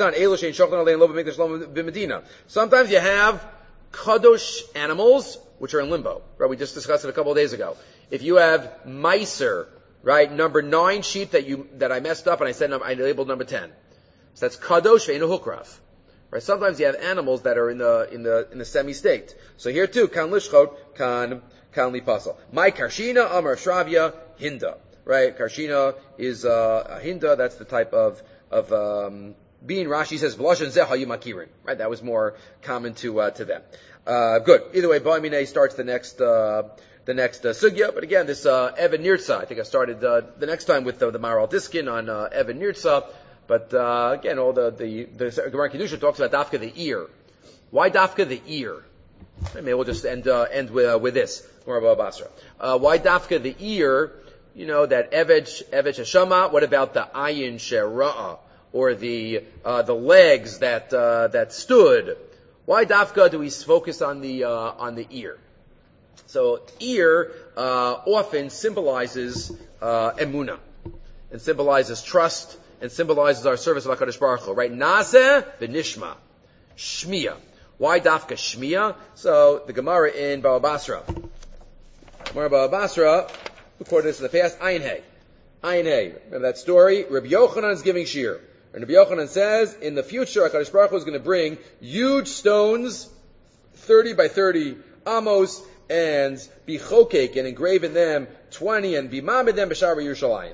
sometimes you have kadosh animals which are in limbo. Right, we just discussed it a couple of days ago. If you have meiser, right, number 9 sheep that I messed up and I labeled number 10. So that's kadosh ve'enu hukrav. Right? Sometimes you have animals that are in the semi state. So here too, kan lishchot, kan lipasal. My karshina amar shravya hinda. Right? Karshina is a hinda. That's the type of bean. Rashi says v'loshen zeh hayumakirin. Right? That was more common to them. Good. Either way, Ba'amine starts the next sugya. But again, this Evan Nirtza. I think I started the next time with the Maral Diskin on Evan Nirtza. But again, all the Gemara Kedusha talks about dafka the ear. Why dafka the ear? Maybe we'll just end with this. Gemara Basra. Why dafka the ear? You know that Eved Hashama. What about the ayin shera'a or the legs that stood? Why dafka do we focus on the ear? So ear often symbolizes emuna and symbolizes trust. And symbolizes our service of HaKadosh Baruch Hu, right? Nazeh v'nishma. Shmiya. Why dafka shmiya? So, the Gemara in Baba Basra. Gemara Baba Basra, who quoted this in the past, Ayin Hey. Remember that story? Rabbi Yochanan is giving shir. And Rabbi Yochanan says, in the future, HaKadosh Baruch Hu is going to bring huge stones, 30 by 30 amos, and be chokek, and engrave in them 20, and be mamid them b'shar Yerushalayim.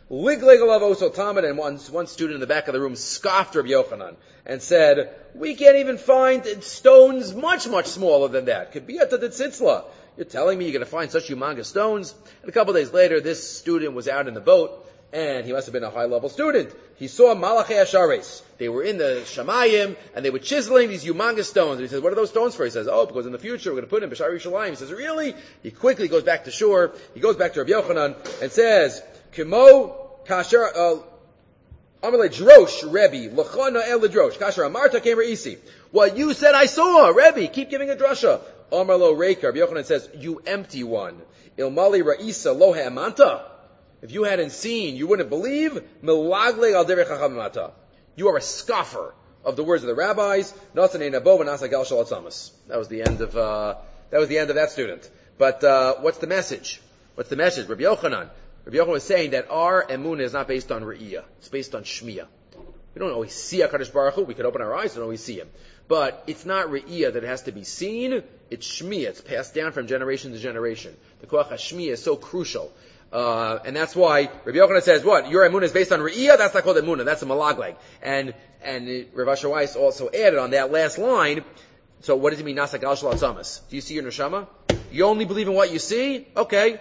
And one student in the back of the room scoffed Rabbi Yochanan and said, we can't even find stones much, much smaller than that. Could be at the tzitzla. You're telling me you're going to find such humongous stones? And a couple of days later, this student was out in the boat, and he must have been a high-level student. He saw Malachei Ashares. They were in the Shamayim, and they were chiseling these humongous stones. And he says, what are those stones for? He says, because in the future we're going to put in B'shar Yerushalayim. He says, really? He quickly goes back to shore. He goes back to Rabbi Yochanan and says, Kimo kasher amalei drosh Rebbe lachana el drosh kasher amarta came reisi. What you said I saw, Rebbe. Keep giving a drasha. Amarlo reika. Rabbi Yochanan says, you empty one. Ilmali raisa lo ha'amanta. If you hadn't seen, you wouldn't believe. Milagle al derech hachamimata. You are a scoffer of the words of the rabbis. Natanei nabo v'nasa gal shal atzamas. That was the end of that student. But what's the message? What's the message? Rabbi Yochanan was saying that our emunah is not based on re'iyah. It's based on shmiyah. We don't always see HaKadosh Baruch Hu. We could open our eyes and always see Him. But it's not re'iyah that it has to be seen. It's shmiyah. It's passed down from generation to generation. The koach hashmiyah is so crucial. And that's why Rabbi Yochanan says, what? Your emunah is based on re'iyah? That's not called emunah. That's a malagleg. And Rav Asher Weiss also added on that last line, so what does it mean, nasa gal shel atzamas? Do you see your neshama? You only believe in what you see? Okay.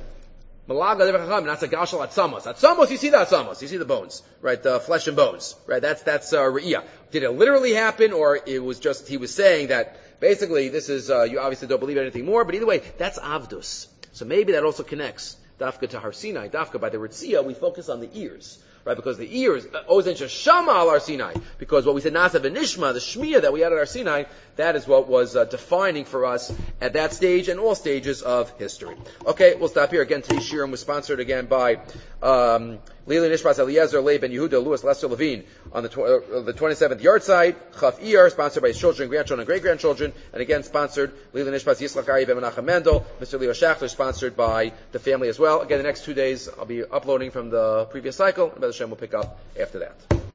Atzamos, you see the atzamos, you see the bones, right? The flesh and bones, right? That's re'iyah. Did it literally happen, or it was just, he was saying that, basically, this is, you obviously don't believe anything more, but either way, that's avdus. So maybe that also connects Dafka to Har Sinai. Dafka by the Ritzia, we focus on the ears. Right, because the ears, Ozen Shama al Har Sinai, because what we said, Nasa v'Nishma, the Shmiya that we had at Har Sinai, that is what was defining for us at that stage and all stages of history. Okay, we'll stop here. Again, today's Shirim was sponsored again by Lili Nishmas Eliezer, Leib Ben Yehuda, Louis Lester Levine on the 27th yard side, Chaf Iyar, sponsored by his children, grandchildren, and great-grandchildren, and again sponsored Lili Nishmas Yitzchak Aryeh Ben Menachem Mendel, Mr. Leo Schachter, sponsored by the family as well. Again, the next 2 days I'll be uploading from the previous cycle, and Hashem will pick up after that.